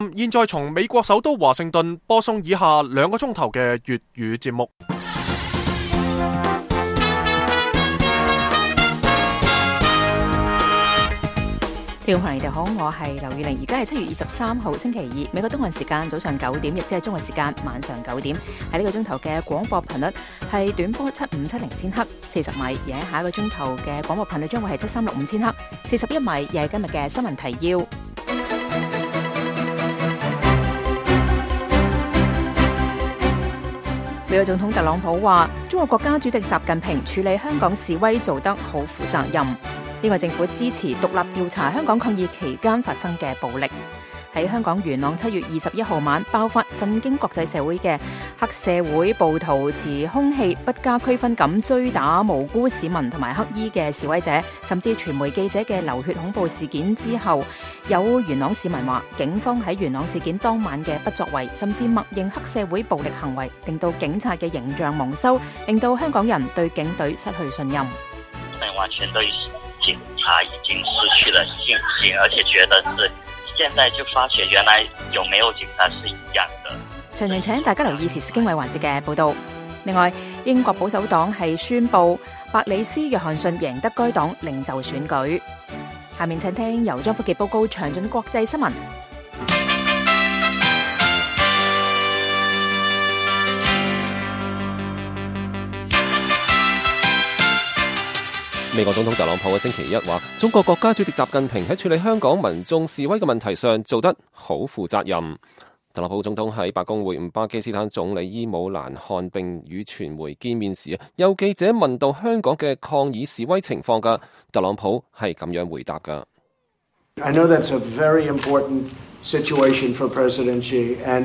現在從美國首都華盛頓播送以下2個鐘頭嘅粵語節目。 聽眾朋友你哋好，我係劉宇玲，而家係7月23號星期2，美國東岸時間早上9點，亦即係中國時間晚上9點。喺呢個鐘頭嘅廣播頻率係短波7570千赫40米，而喺下一個鐘頭嘅廣播頻率將會係7365千赫41米，而係今日嘅新聞提要。美國總統特朗普話，中國國家主席習近平處理香港示威做得好負責任。呢個政府支持獨立調查香港抗議期間發生嘅暴力。喺香港元朗7月21號晚爆發震驚國際社會嘅黑社會暴徒持兇器不加區分咁追打無辜市民同埋黑衣嘅示威者，甚至傳媒記者嘅流血恐怖事件之後，有元朗市民話警方喺元朗事件當晚嘅不作為，甚至默認黑社會暴力行為，令到警察嘅形象蒙羞，令到香港人對警隊失去信任。 完全對警察已經失去了信心，而且覺得是現在就發覺原來有沒有警察是一樣的。 詳情請大家留意時事經緯環節嘅報道。另外，英國保守黨係宣布白里斯約翰遜贏得該黨領袖選舉。下面請聽由張福傑報告詳盡國際新聞。 美國總統特朗普喺星期一話，中國國家主席習近平喺處理香港民眾示威嘅問題上做得好負責任。特朗普總統喺白宮會晤巴基斯坦總理伊姆蘭汗並與傳媒見面時，有記者問到香港嘅抗議示威情況㗎，特朗普係咁樣回答㗎。 I know that's a very important situation for President Xi, and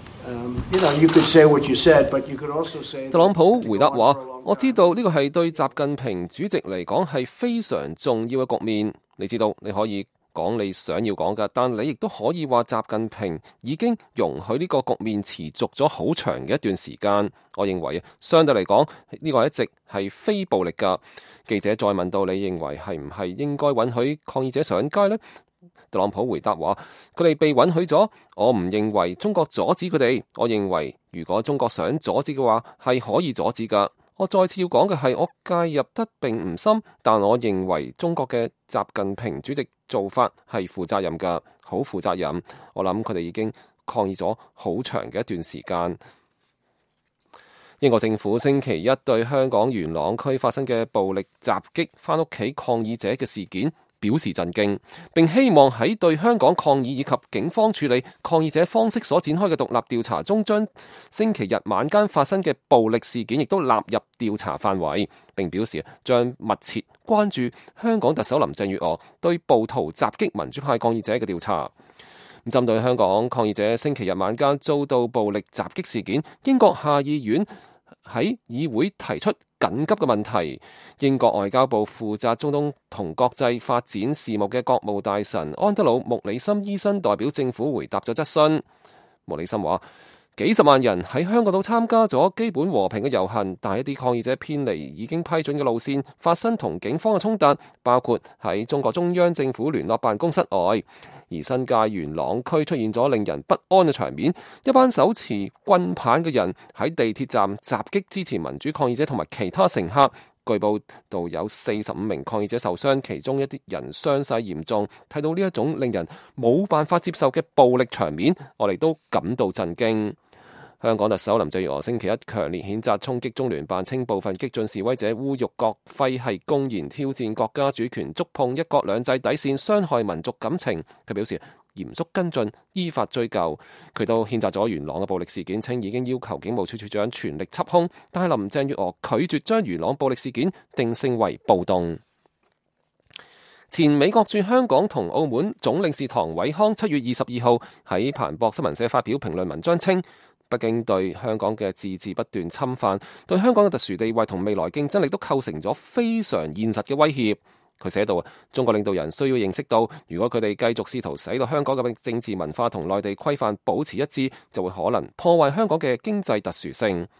you could say what you said, but you could also say. 特朗普回答話：我知道呢個係對習近平主席嚟講係非常重要嘅局面。你知道你可以講你想要講㗎，但你亦都可以話習近平已經容許呢個局面持續咗好長嘅一段時間。我認為相對嚟講呢個一直係非暴力㗎。記者再問到你認為係唔係應該允許抗議者上街呢？特朗普回答話：佢哋被允許咗，我唔認為中國阻止佢哋。我認為如果中國想阻止嘅話，係可以阻止㗎。我再次要講嘅係，我介入得並唔深，但我認為中國嘅習近平主席做法係負責任㗎，好負責任。我諗佢哋已經抗議咗好長嘅一段時間。英國政府星期一對香港元朗區發生嘅暴力襲擊返屋企抗議者嘅事件表示震驚，並希望喺對香港抗議以及警方處理抗議者方式所展開嘅獨立調查中，將星期日晚間發生嘅暴力事件亦都納入調查範圍，並表示將密切關注香港特首林鄭月娥對暴徒襲擊民主派抗議者嘅調查。針對香港抗議者星期日晚間遭到暴力襲擊事件，英國下議院喺議會提出緊急嘅問題。英國外交部負責中東同國際發展事務嘅國務大臣安德魯·穆里森醫生代表政府回答咗質詢。穆里森話：幾十萬人喺香港都參加咗基本和平嘅遊行，但係一啲抗議者偏離已經批准嘅路線，發生同警方嘅衝突，包括喺中國中央政府聯絡辦公室外。而新界元朗區出現咗令人不安嘅場面，一班手持棍棒嘅人喺地鐵站襲擊支持民主抗議者同埋其他乘客。據報道有45名抗議者受傷，其中一啲人傷勢嚴重。睇到呢一種令人冇辦法接受嘅暴力場面，我哋都感到震驚。香港特首林鄭月娥星期一強烈譴責衝擊中聯辦，稱部分激進示威者侮辱國徽係公然挑戰國家主權，觸碰一國兩制底線，傷害民族感情。佢表示嚴肅跟進，依法追究。佢都譴責咗元朗嘅暴力事件，稱已經要求警務處處長全力緝兇，但係林鄭月娥拒絕將元朗暴力事件定性為暴動。前美國駐香港同澳門總領事唐偉康7月22號喺彭博新聞社發表評論文章，稱北京對香港嘅自治不斷侵犯，對香港嘅特殊地位同未來競爭力都構成咗非常現實嘅威脅。佢寫道：中國領導人需要認識到，如果佢哋繼續試圖使到香港嘅政治文化同內地規範保持一致，就會可能破壞香港嘅經濟特殊性。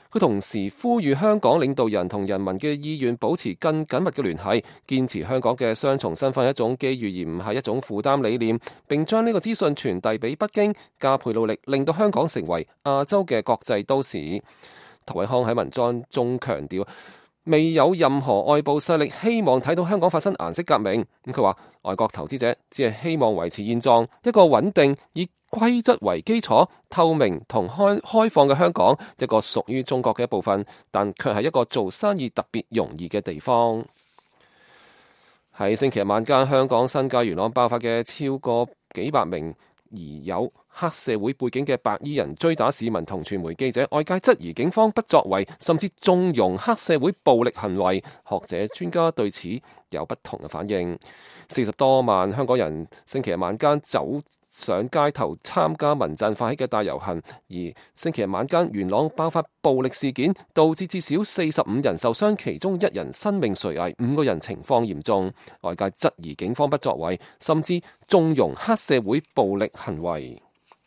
佢同時呼籲香港領導人同人民嘅意願保持更緊密嘅聯繫，堅持香港嘅雙重身份係一種機遇而唔係一種負擔理念，並將呢個資訊傳遞俾北京，加倍努力令到香港成為亞洲嘅國際都市。陶偉康喺文章中強調，未有任何外部勢力希望睇到香港發生顏色革命。佢話外國投資者只係希望維持現狀，一個穩定以規則為基礎、透明同開放嘅香港，一個屬於中國嘅一部分，但卻係一個做生意特別容易嘅地方。喺星期日晚間，香港新界元朗爆發嘅超過幾百名疑有黑社會背景嘅白衣人追打市民同傳媒記者，外界質疑警方不作為，甚至縱容黑社會暴力行為。學者專家對此有不同嘅反應。40多萬香港人星期日晚間走上街頭參加民陣發起嘅大遊行，而星期日晚間元朗爆發暴力事件，導致至少45人受傷，其中1人生命垂危，5個人情況嚴重。外界質疑警方不作為，甚至縱容黑社會暴力行為。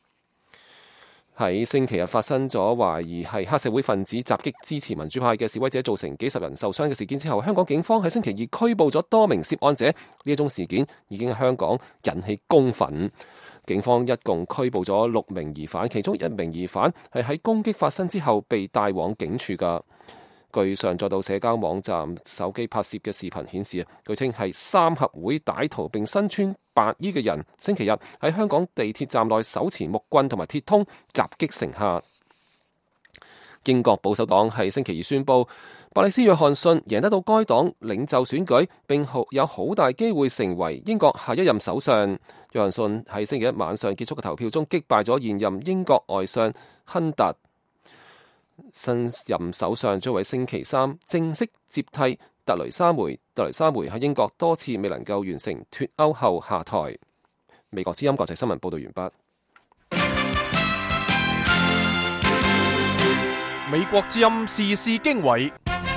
喺星期日發生咗懷疑係黑社會分子襲擊支持民主派嘅示威者，造成幾十人受傷嘅事件之後，香港警方喺星期二拘捕咗多名涉案者。呢一宗事件已經喺香港引起公憤。警方一共拘捕咗6名疑犯，其中1名疑犯係喺攻擊發生之後被帶往警署㗎。據上載到社交網站手機拍攝嘅視頻顯示，據稱係三合會歹徒並身穿白衣嘅人，星期日喺香港地鐵站內手持木棍同埋鐵通襲擊乘客。英國保守黨係星期二宣布，鮑里斯約翰遜贏得到該黨領袖選舉，並有好大機會成為英國下一任首相。約翰遜喺星期一晚上結束嘅投票中擊敗咗現任英國外相亨特。新任首相將喺星期三正式接替特雷莎梅。特雷莎梅喺英國多次未能夠完成脫歐後下台。美國之音國際新聞報道完畢。 美國之音時事經緯，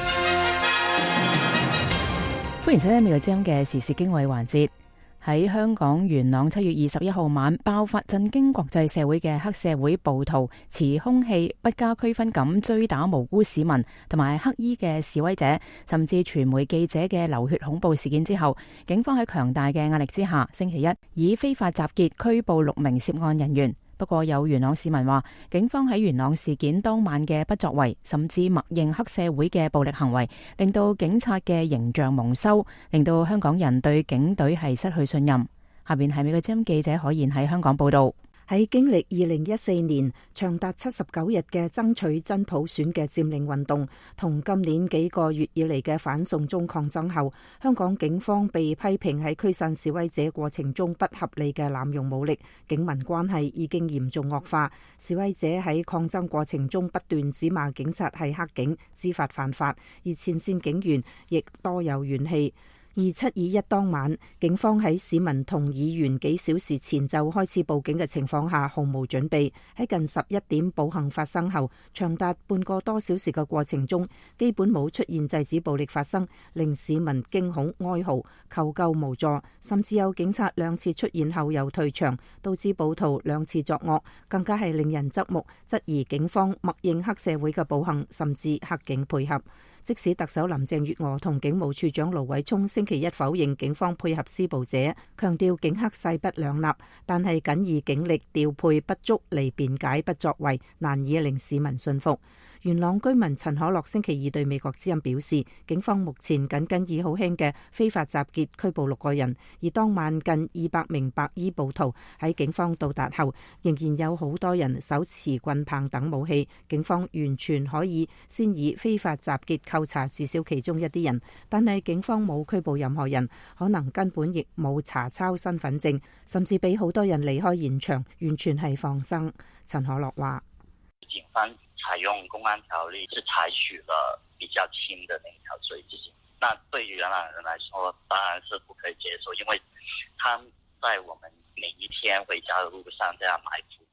歡迎收聽美國之音嘅時事經緯環節。喺香港元朗7月21號晚爆發震驚國際社會嘅黑社會暴徒持兇器不加區分咁追打無辜市民同埋黑衣嘅示威者，甚至傳媒記者嘅流血恐怖事件之後，警方喺強大嘅壓力之下，星期一以非法集結拘捕6名涉案人員。不過有元朗市民話，警方喺元朗事件當晚嘅不作為，甚至默認黑社會嘅暴力行為，令到警察嘅形象蒙羞，令到香港人對警隊係失去信任。下邊係美國之音記者可言喺香港報道。 喺經歷2014年長達79日嘅爭取真普選嘅佔領運動，同今年幾個月以嚟嘅反送中抗爭後，香港警方被批評喺驅散示威者過程中不合理嘅濫用武力，警民關係已經嚴重惡化。示威者喺抗爭過程中不斷指罵警察係黑警，知法犯法，而前線警員亦多有怨氣。2721當晚，警方喺市民同議員幾小時前就開始報警嘅情況下，毫無準備。喺近11點暴行發生後，長達半個多小時嘅過程中，基本冇出現制止暴力發生，令市民驚恐哀嚎，求救無助，甚至有警察2次出現後又退場，導致暴徒2次作惡，更加係令人側目，質疑警方默認黑社會嘅暴行，甚至黑警配合。即使特首林鄭月娥同警務處長盧偉聰星期一否認警方配合施暴者，強調警黑勢不兩立，但係僅以警力調配不足嚟辯解不作為，難以令市民信服。元朗居民陳可樂星期二對美國之音表示，警方目前僅以好輕嘅非法集結拘捕6個人，而當晚近200名白衣暴徒喺警方到達後，仍然有好多人手持棍棒等武器，警方完全可以先以非法集結扣查至少其中一啲人，但係警方冇拘捕任何人，可能根本亦冇查抄身份證，甚至俾好多人離開現場，完全係放生。陳可樂話： 警方採用公安條例是採取了比較輕的那一條罪行，那對於元朗人來說當然是不可以接受，因為他在我們每一天回家的路上這樣埋伏。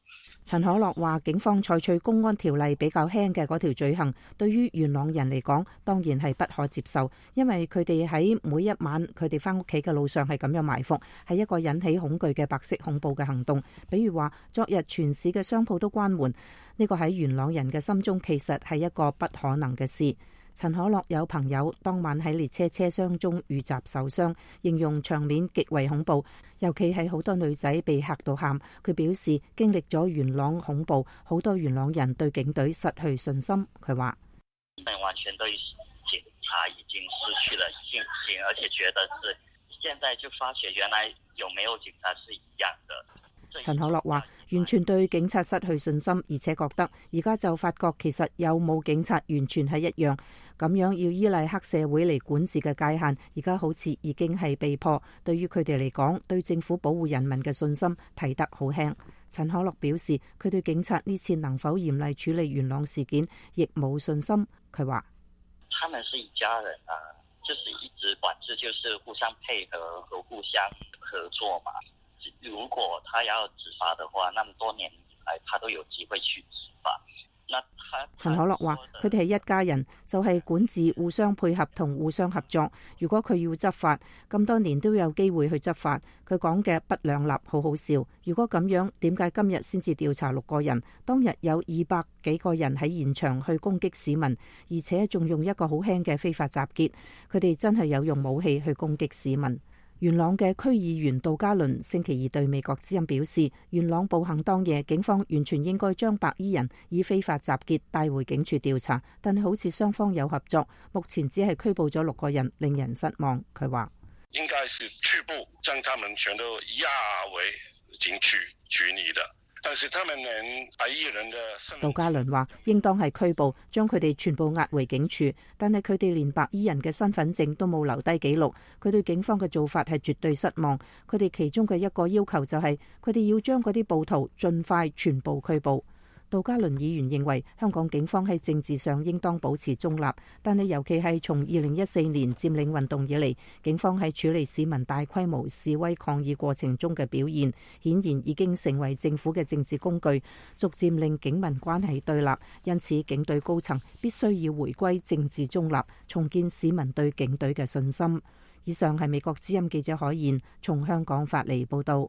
陳可樂話，警方採取公安條例比較輕嘅嗰條罪行，對於元朗人嚟講，當然係不可接受，因為佢哋喺每一晚佢哋翻屋企嘅路上係咁樣埋伏，係一個引起恐懼嘅白色恐怖嘅行動。比如話，昨日全市嘅商鋪都關門，呢個喺元朗人嘅心中其實係一個不可能嘅事。陳可樂有朋友當晚喺列車車廂中遇襲受傷，形容場面極為恐怖，尤其係好多女仔被嚇到喊。佢表示經歷咗元朗恐怖，好多元朗人對警隊失去信心。佢話： 完全對警察已經失去了信心，而且覺得是現在就發覺原來有沒有警察是一樣的。 陳可樂話：完全對警察失去信心，而且覺得而家就發覺其實有冇警察完全係一樣，咁樣要依賴黑社會嚟管治嘅界限，而家好似已經係被破。對於佢哋嚟講，對政府保護人民嘅信心睇得好輕。陳可樂表示，佢對警察呢次能否嚴厲處理元朗事件亦冇信心。佢話： 他們是一家人啊，就是一直管制，就是互相配合和互相合作嘛。如果他要執法的話，那麼多年來他都有機會去執法。 陳可樂話：佢哋係一家人，就係管治互相配合同互相合作。如果佢要執法，咁多年都有機會去執法。佢講嘅不兩立好好笑。如果咁樣，點解今日先至調查6個人？當日有200幾個人喺現場去攻擊市民，而且仲用一個好輕嘅非法集結。佢哋真係有用武器去攻擊市民。元朗嘅區議員杜嘉倫星期二對美國之音表示，元朗暴行當夜，警方完全應該將白衣人以非法集結帶回警署調查，但係好似雙方有合作，目前只係拘捕咗6個人，令人失望。佢話： 應該是拘捕，將他們全都押回警署拘離的。但是他們連白衣人的杜嘉倫話，應當係拘捕，將佢哋全部押回警署，但係佢哋連白衣人嘅身份證都冇留低記錄。佢對警方嘅做法係絕對失望。佢哋其中嘅一個要求就係，佢哋要將嗰啲暴徒盡快全部拘捕。杜嘉倫議員認為香港警方喺政治上應當保持中立，但係尤其係從2014年佔領運動以嚟，警方喺處理市民大規模示威抗議過程中嘅表現，顯然已經成為政府嘅政治工具，逐漸令警民關係對立。因此，警隊高層必須要回歸政治中立，重建市民對警隊嘅信心。以上係美國之音記者海燕從香港發嚟報道。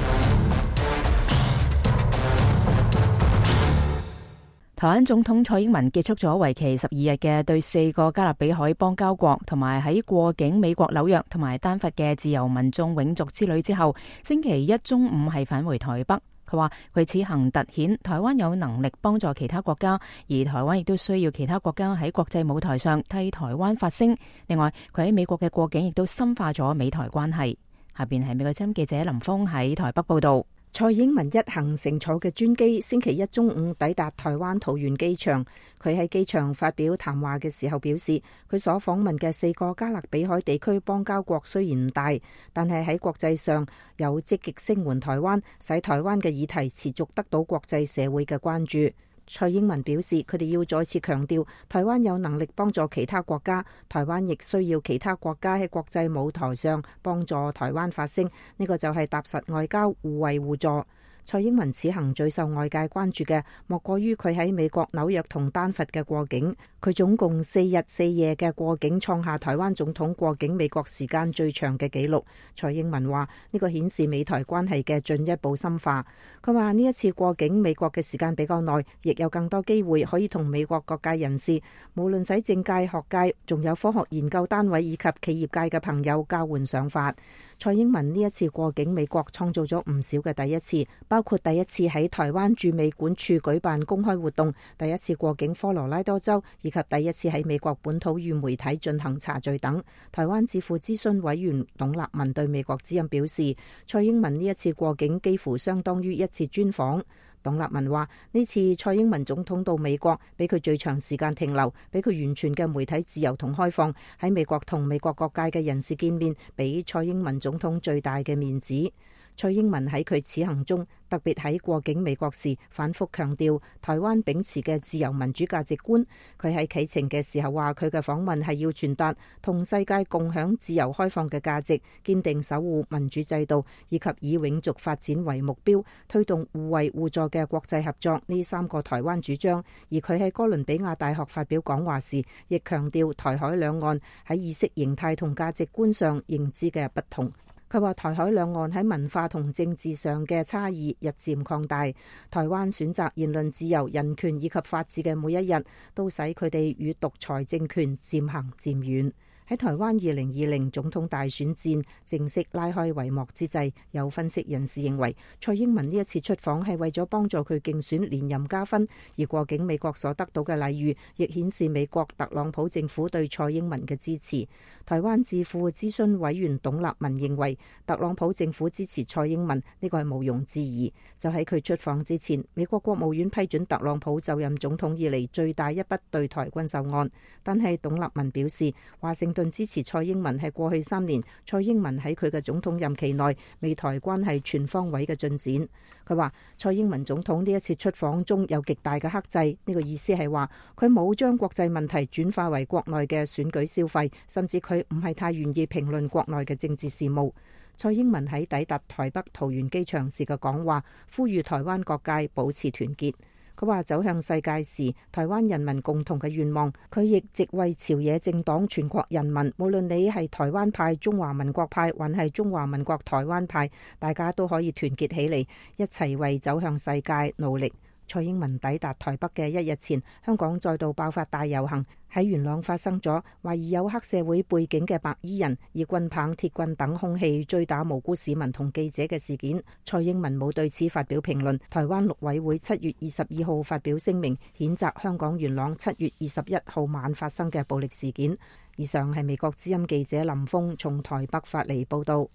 台灣總統蔡英文結束咗為期12日嘅對4個加勒比海邦交國同埋喺過境美國紐約同埋丹佛嘅自由民眾永續之旅之後，星期一中午係返回台北。佢話佢此行凸顯台灣有能力幫助其他國家，而台灣亦都需要其他國家喺國際舞台上替台灣發聲。另外，佢喺美國嘅過境亦都深化咗美台關係。下邊係美國之音記者林峰喺台北報道。 蔡英文一行乘坐嘅專機星期一中午抵達台灣桃園機場。佢喺機場發表談話嘅時候表示，佢所訪問嘅4個加勒比海地區邦交國雖然唔大，但係喺國際上有積極聲援台灣，使台灣嘅議題持續得到國際社會嘅關注。蔡英文表示，佢哋要再次強調台灣有能力幫助其他國家，台灣亦需要其他國家喺國際舞台上幫助台灣發聲，呢個就係踏實外交，互惠互助。蔡英文此行最受外界關注嘅，莫過於佢喺美國紐約同丹佛嘅過境。佢總共4日4夜嘅過境，創下台灣總統過境美國時間最長嘅紀錄。蔡英文話呢個顯示美台關係嘅進一步深化。佢話呢一次過境美國嘅時間比較耐，亦有更多機會可以同美國各界人士，無論使政界、學界，仲有科學研究單位以及企業界嘅朋友交換想法。蔡英文呢一次過境美國創造咗唔少嘅第一次，包括第一次喺台灣駐美館處舉辦公開活動，第一次過境科羅拉多州，以及第一次喺美國本土與媒體進行茶敘等。台灣智庫諮詢委員董立文對美國之音表示，蔡英文呢一次過境幾乎相當於一次專訪。董立文話：呢次蔡英文總統到美國，俾佢最長時間停留，俾佢完全嘅媒體自由同開放，喺美國同美國各界嘅人士見面，俾蔡英文總統最大嘅面子。 蔡英文喺佢此行中，特別喺過境美國時反覆強調台灣秉持嘅自由民主價值觀。佢喺啟程嘅時候話，佢嘅訪問係要傳達同世界共享自由開放嘅價值，堅定守護民主制度，以及以永續發展為目標，推動互惠互助嘅國際合作呢3個台灣主張。而佢喺哥倫比亞大學發表講話時，亦強調台海兩岸喺意識形態同價值觀上認知嘅不同。佢話台海兩岸喺文化同政治上嘅差異日漸擴大，台灣選擇言論自由、人權以及法治嘅每一日，都使佢哋與獨裁政權漸行漸遠。喺台灣2020總統大選戰正式拉開帷幕之際，有分析人士認為蔡英文呢一次出訪係為咗幫助佢競選連任加分，而過境美國所得到嘅禮遇亦顯示美國特朗普政府對蔡英文嘅支持。台灣智庫諮詢委員董立文認為特朗普政府支持蔡英文呢個係毋庸置疑。就喺佢出訪之前，美國國務院批准特朗普就任總統以嚟最大一筆對台軍售案，但係董立文表示華盛頓支持蔡英文係過去3年蔡英文喺佢嘅總統任期內美台關係全方位嘅進展。佢話蔡英文總統呢一次出訪中有極大嘅克制，呢個意思係話佢冇將國際問題轉化為國內嘅選舉消費，甚至佢唔係太願意評論國內嘅政治事務。蔡英文喺抵達台北桃園機場時嘅講話，呼籲台灣各界保持團結。佢話走向世界時，台灣人民共同嘅願望，佢亦直為朝野政黨全國人民，無論你係台灣派、中華民國派，還係中華民國台灣派，大家都可以團結起嚟，一齊為走向世界努力。蔡英文抵達台北嘅1日前，香港再度爆發大遊行，喺元朗發生咗懷疑有黑社會背景嘅白衣人以棍棒、鐵棍等兇器追打無辜市民同記者嘅事件。蔡英文冇對此發表評論。台灣陸委會7月22號發表聲明，譴責香港元朗7月21號晚發生嘅暴力事件。以上係美國之音記者林峰從台北發嚟報道。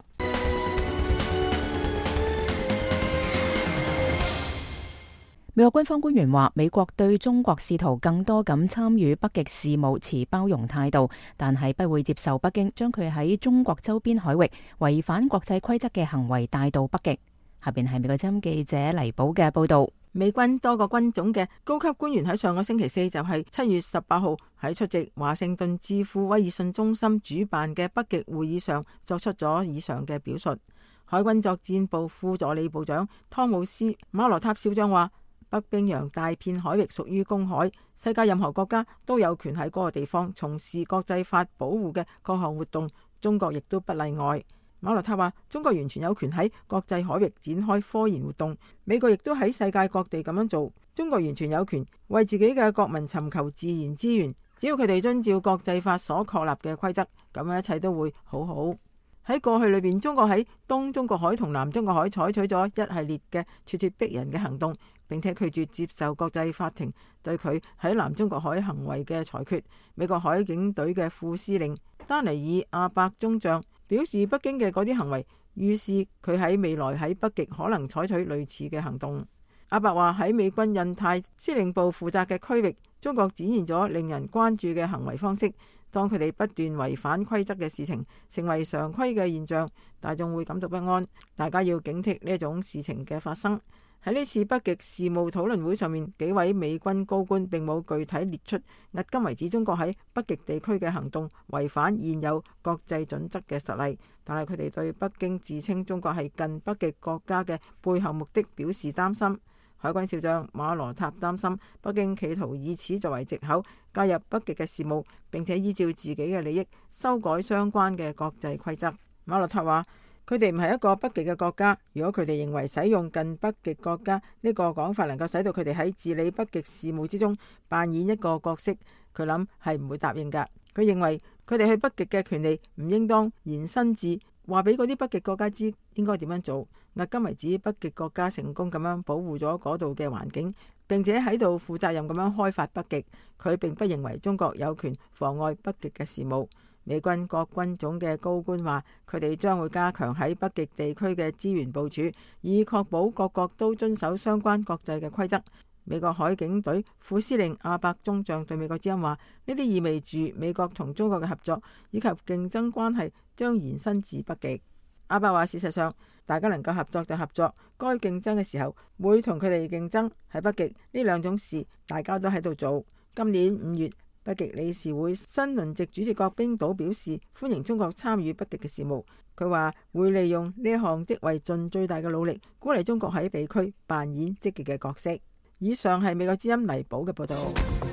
美國軍方官員話，美國對中國試圖更多咁參與北極事務持包容態度，但係不會接受北京將佢喺中國周邊海域違反國際規則嘅行為帶到北極。下邊係美國之音記者黎寶嘅報道。 美軍多個軍種嘅高級官員喺上個星期4，就係7月18號喺出席華盛頓智庫威爾遜中心主辦嘅北極會議上作出咗以上嘅表述。海軍作戰部副助理部長湯姆斯馬羅塔少將話，北冰洋大片海域屬於公海，世界任何國家都有權喺嗰個地方從事國際法保護嘅各項活動，中國亦都不例外。馬羅塔話，中國完全有權喺國際海域展開科研活動，美國亦都喺世界各地咁樣做，中國完全有權為自己嘅國民尋求自然資源，只要佢哋遵照國際法所確立嘅規則，咁樣一切都會好好。喺過去裏邊，中國喺東中國海同南中國海採取咗一系列嘅咄咄逼人嘅行動，並且拒絕接受國際法庭對佢喺南中國海行為嘅裁決。美國海警隊嘅副司令丹尼爾阿伯中將表示，北京嘅嗰啲行為預示佢喺未來喺北極可能採取類似嘅行動。阿伯話，喺美軍印太司令部負責嘅區域，中國展現咗令人關注嘅行為方式。當佢哋不斷違反規則嘅事情成為常規嘅現象，大眾會感到不安。大家要警惕呢一種事情嘅發生。喺呢次北極事務討論會上面，幾位美軍高官並冇具體列出迄今為止中國喺北極地區嘅行動違反現有國際準則嘅實例，但係佢哋對北京自稱中國係近北極國家嘅背後目的表示擔心。海軍少將馬羅塔擔心北京企圖以此作為藉口介入北極嘅事務，並且依照自己嘅利益修改相關嘅國際規則。馬羅塔話，佢哋唔係一個北極嘅國家，如果佢哋認為使用近北極國家呢個講法能夠使到佢哋喺治理北極事務之中扮演一個角色，佢諗係唔會答應㗎。佢認為佢哋去北極嘅權利唔應當延伸至話俾嗰啲北極國家知應該點樣做。迄今為止，北極國家成功咁樣保護咗嗰度嘅環境，並且喺度負責任咁樣開發北極。佢並不認為中國有權妨礙北極嘅事務。美軍各軍種嘅高官話，佢哋將會加強喺北極地區嘅資源部署，以確保各國都遵守相關國際嘅規則。美國海警隊副司令阿伯中將對美國之音話，呢啲意味住美國同中國嘅合作以及競爭關係將延伸至北極。阿伯話，事實上大家能夠合作就合作，該競爭嘅時候會同佢哋競爭。喺北極呢兩種事大家都喺度做。今年5月，北極理事會新輪值主席國冰島表示歡迎中國參與北極嘅事務。佢話會利用呢一項職位盡最大嘅努力，鼓勵中國喺地區扮演積極嘅角色。以上係美國之音黎寶嘅報道。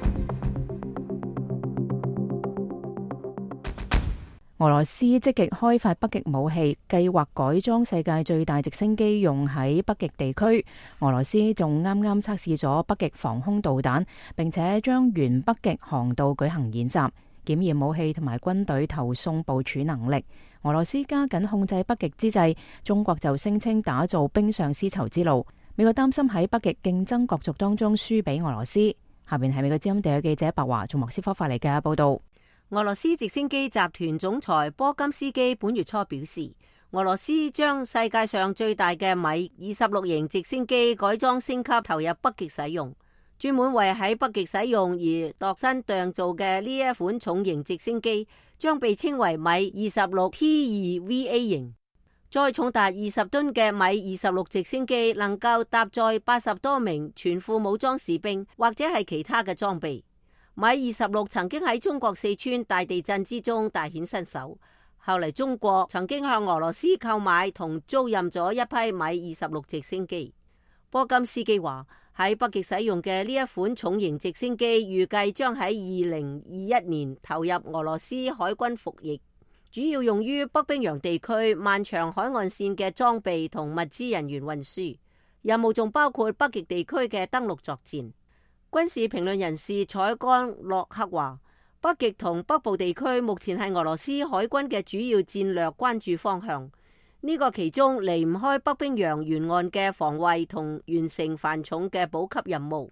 俄羅斯積極開發北極武器，計劃改裝世界最大直升機用喺北極地區。俄羅斯仲啱啱測試咗北極防空導彈，並且將沿北極航道舉行演習，檢驗武器同埋軍隊投送部署能力。俄羅斯加緊控制北極之際，中國就聲稱打造冰上絲綢之路。美國擔心喺北極競爭角逐當中輸俾俄羅斯。下邊係美國之音地記者白華從莫斯科發嚟嘅報道。 俄羅斯直升機集團總裁波金斯基本月初表示，俄羅斯將世界上最大嘅米26型直升機改裝升級投入北極使用，專門為喺北極使用而度身訂造嘅呢一款重型直升機將被稱為米26 T2VA 型。載重達20噸嘅米26直升機能夠搭載80多名全副武裝士兵或者係其他嘅裝備。米26曾經喺中國四川大地震之中大顯身手，後嚟中國曾經向俄羅斯購買同租賃咗一批米26直升機。波金斯基話，喺北極使用嘅呢一款重型直升機預計將喺2021年投入俄羅斯海軍服役，主要用於北冰洋地區漫長海岸線嘅裝備同物資人員運輸，任務仲包括北極地區嘅登陸作戰。軍事評論人士采干洛克話，北極同北部地區目前係俄羅斯海軍嘅主要戰略關注方向。呢個其中離唔開北冰洋沿岸嘅防衛同完成繁重嘅補給任務。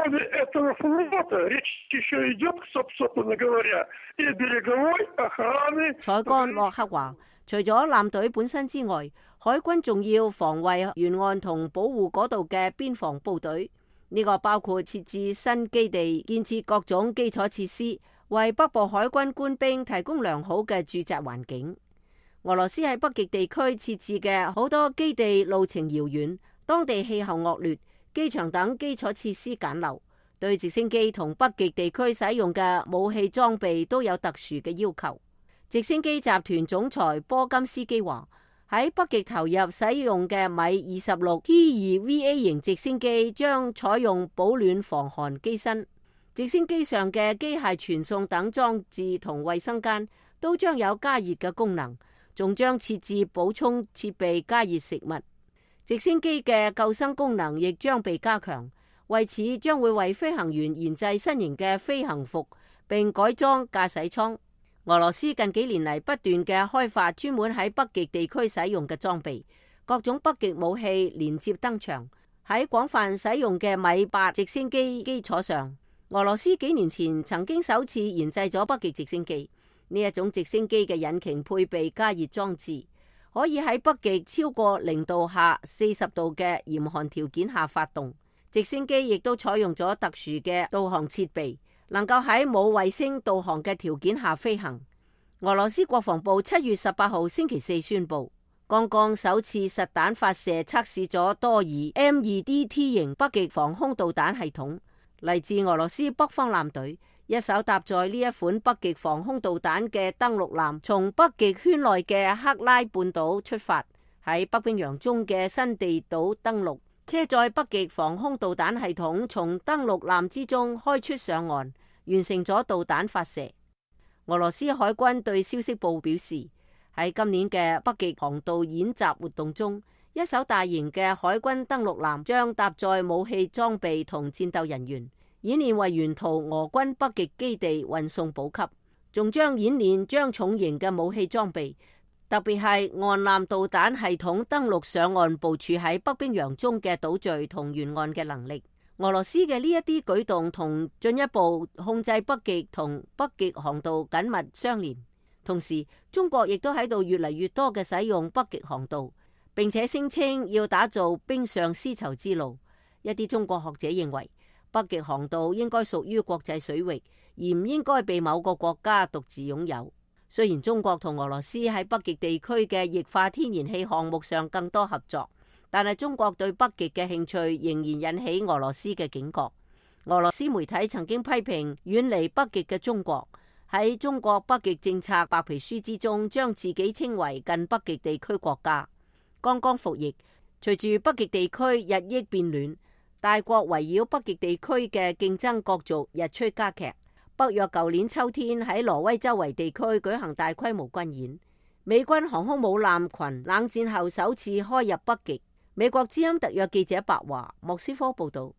采干洛克話，除咗艦隊本身之外，海軍仲要防衛沿岸同保護嗰度嘅邊防部隊。呢個包括設置新基地、建設各種基礎設施，為北部海軍官兵提供良好嘅駐紮環境。俄羅斯喺北極地區設置嘅好多基地路程遙遠，當地氣候惡劣，機場等基礎設施簡陋，對直升機同北極地區使用嘅武器裝備都有特殊嘅要求。直升機集團總裁波金斯基話，喺北極投入使用嘅米26 T2VA 型直升機將採用保暖防寒機身，直升機上嘅機械傳送等裝置同衛生間都將有加熱嘅功能，仲將設置補充設備加熱食物。直升機嘅救生功能亦將被加強，為此將會為飛行員研製新型嘅飛行服，並改裝駕駛艙。俄羅斯近幾年嚟不斷嘅開發專門喺北極地區使用嘅裝備，各種北極武器連接登場。喺廣泛使用嘅米8直升機基礎上，俄羅斯幾年前曾經首次研製咗北極直升機。呢一種直升機嘅引擎配備加熱裝置，可以喺北極超過0度下40度嘅嚴寒條件下發動。直升機亦都採用咗特殊嘅導航設備，能夠喺冇衛星導航嘅條件下飛行。俄羅斯國防部7月18號星期四宣布，剛剛首次實彈發射測試咗多爾 M2DT 型北極防空導彈系統，嚟自俄羅斯北方艦隊。一艘搭載呢一款北極防空導彈嘅登陸艦，從北極圈內嘅克拉半島出發，喺北冰洋中嘅新地島登陸。車載北極防空導彈系統從登陸艦之中開出上岸，完成咗導彈發射。俄羅斯海軍對消息報表示，喺今年嘅北極航道演習活動中，一艘大型嘅海軍登陸艦將搭載武器裝備同戰鬥人員，演練為沿途俄軍北極基地運送補給，仲將演練將重型嘅武器裝備，特別係岸艦導彈系統登陸上岸部署喺北冰洋中嘅島嶼同沿岸嘅能力。俄羅斯嘅呢一啲舉動同進一步控制北極同北極航道緊密相連，同時中國亦都喺度越嚟越多嘅使用北極航道，並且聲稱要打造冰上絲綢之路。一啲中國學者認為，北極航道應該屬於國際水域，而唔應該被某個國家獨自擁有。 雖然中國同俄羅斯喺北極地區嘅液化天然氣項目上更多合作，但係中國對北極嘅興趣仍然引起俄羅斯嘅警覺。俄羅斯媒體曾經批評遠離北極嘅中國喺中國北極政策白皮書之中將自己稱為近北極地區國家。剛剛服役，隨住北極地區日益變暖，大國圍繞北極地區嘅競爭角逐日趨加劇。北約舊年秋天喺挪威周圍地區舉行大規模軍演，美軍航空母艦群冷戰後首次開入北極。美國之音特約記者白華莫斯科報道。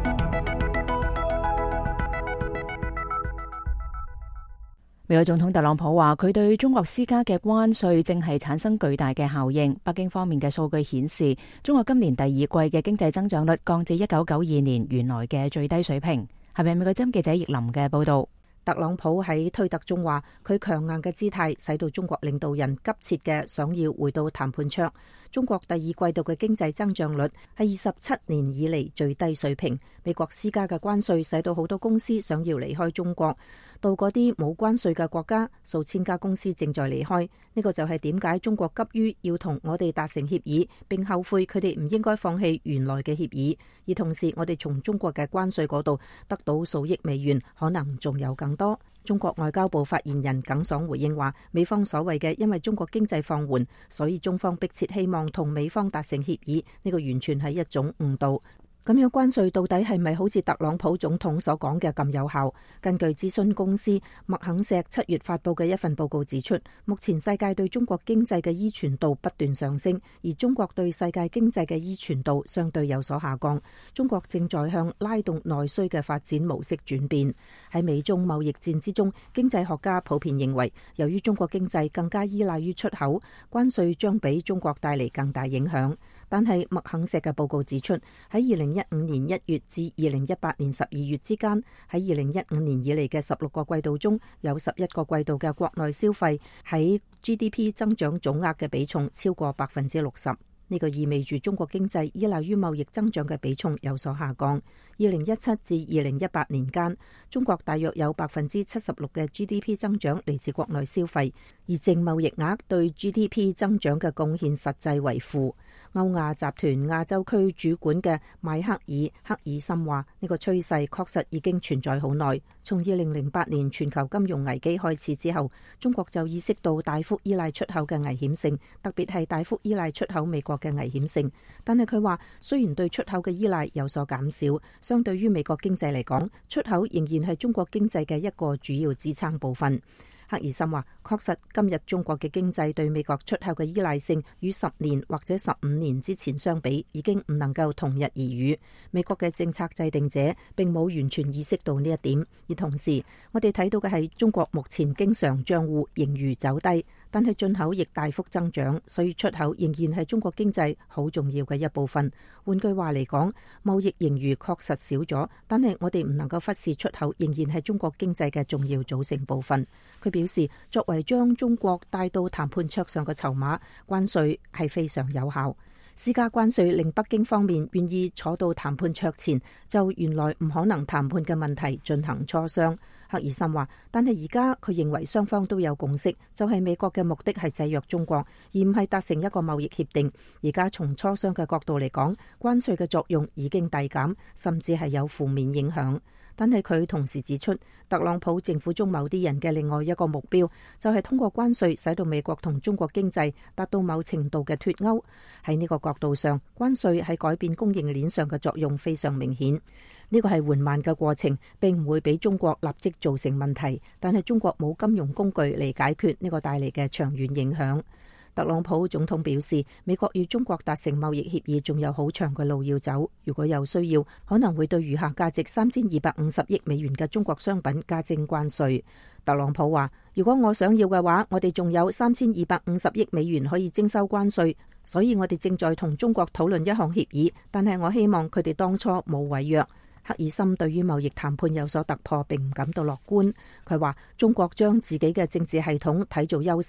美國總統特朗普話，佢對中國施加嘅關稅正係產生巨大嘅效應。北京方面嘅數據顯示，中國今年第二季嘅經濟增長率降至1992年原來嘅最低水平。係咪美國之音記者葉林嘅報道？ 特朗普喺推特中話，佢強硬嘅姿態使到中國領導人急切嘅想要回到談判桌。中國第二季度嘅經濟增長率係27年以嚟最低水平。美國施加嘅關稅使到好多公司想要離開中國，到嗰啲冇關稅嘅國家，數千家公司正在離開。呢個就係點解中國急於要同我哋達成協議，並後悔佢哋唔應該放棄原來嘅協議。而同時，我哋從中國嘅關稅嗰度得到數億美元，可能仲有更多。中國外交部發言人耿爽回應話，美方所謂嘅因為中國經濟放緩，所以中方迫切希望同美方達成協議，呢個完全係一種誤導。咁樣關稅到底係咪好似特朗普總統所講嘅咁有效？根據諮詢公司麥肯錫7月發佈嘅一份報告指出，目前世界對中國經濟嘅依存度不斷上升，而中國對世界經濟嘅依存度相對有所下降。中國正在向拉動內需嘅發展模式轉變。喺美中貿易戰之中，經濟學家普遍認為，由於中國經濟更加依賴於出口，關稅將俾中國帶嚟更大影響。但係麥肯錫嘅報告指出，喺2015年1月至2018年12月之間，喺2015年以嚟嘅16個季度中，有11個季度嘅國內消費喺 GDP 增長總額嘅比重超過60%。呢個意味住中國經濟依賴於貿易增長嘅比重有所下降。2017至2018年間，中國大約有76%嘅 GDP 增長嚟自國內消費，而淨貿易額對 GDP 增長嘅貢獻實際為負。歐亞集團亞洲區主管嘅邁克爾·克爾森話：呢個趨勢確實已經存在好耐。從2008年全球金融危機開始之後，中國就意識到大幅依賴出口嘅危險性，特別係大幅依賴出口美國嘅危險性。但係佢話，雖然對出口嘅依賴有所減少，相對於美國經濟嚟講，出口仍然係中國經濟嘅一個主要支撐部分。克爾森話：確實，今日中國嘅經濟對美國出口嘅依賴性與10年或者15年之前相比，已經唔能夠同日而語。美國嘅政策制定者並冇完全意識到呢一點。而同時，我哋睇到嘅係中國目前經常賬戶盈餘走低，但係進口亦大幅增長，所以出口仍然係中國經濟好重要嘅一部分。換句話嚟講，貿易盈餘確實少咗，但係我哋唔能夠忽視出口仍然係中國經濟嘅重要組成部分。佢表示，作為將中國帶到談判桌上嘅籌碼，關稅係非常有效。施加關稅令北京方面願意坐到談判桌前就原來唔可能談判嘅問題進行磋商。克爾森話，但係而家佢認為雙方都有共識，就係美國嘅目的係制約中國，而唔係達成一個貿易協定。而家從磋商嘅角度嚟講，關稅嘅作用已經遞減，甚至係有負面影響。但係佢同時指出，特朗普政府中某啲人嘅另外一個目標就係通過關稅使到美國同中國經濟達到某程度嘅脫鈎。喺呢個角度上，關稅喺改變供應鏈上嘅作用非常明顯。呢個係緩慢嘅過程，並唔會俾中國立即造成問題，但係中國冇金融工具嚟解決呢個帶嚟嘅長遠影響。特朗普總統表示，美國與中國達成貿易協議仲有好長嘅路要走，如果有需要，可能會對餘下價值3250億美元嘅中國商品加徵關稅。特朗普話，如果我想要嘅話，我哋仲有3250億美元可以徵收關稅，所以我哋正在同中國討論一項協議，但係我希望佢哋當初冇違約。克爾森對於貿易談判有所突破並唔感到樂觀。佢話中國將自己嘅政治系統睇做優勢，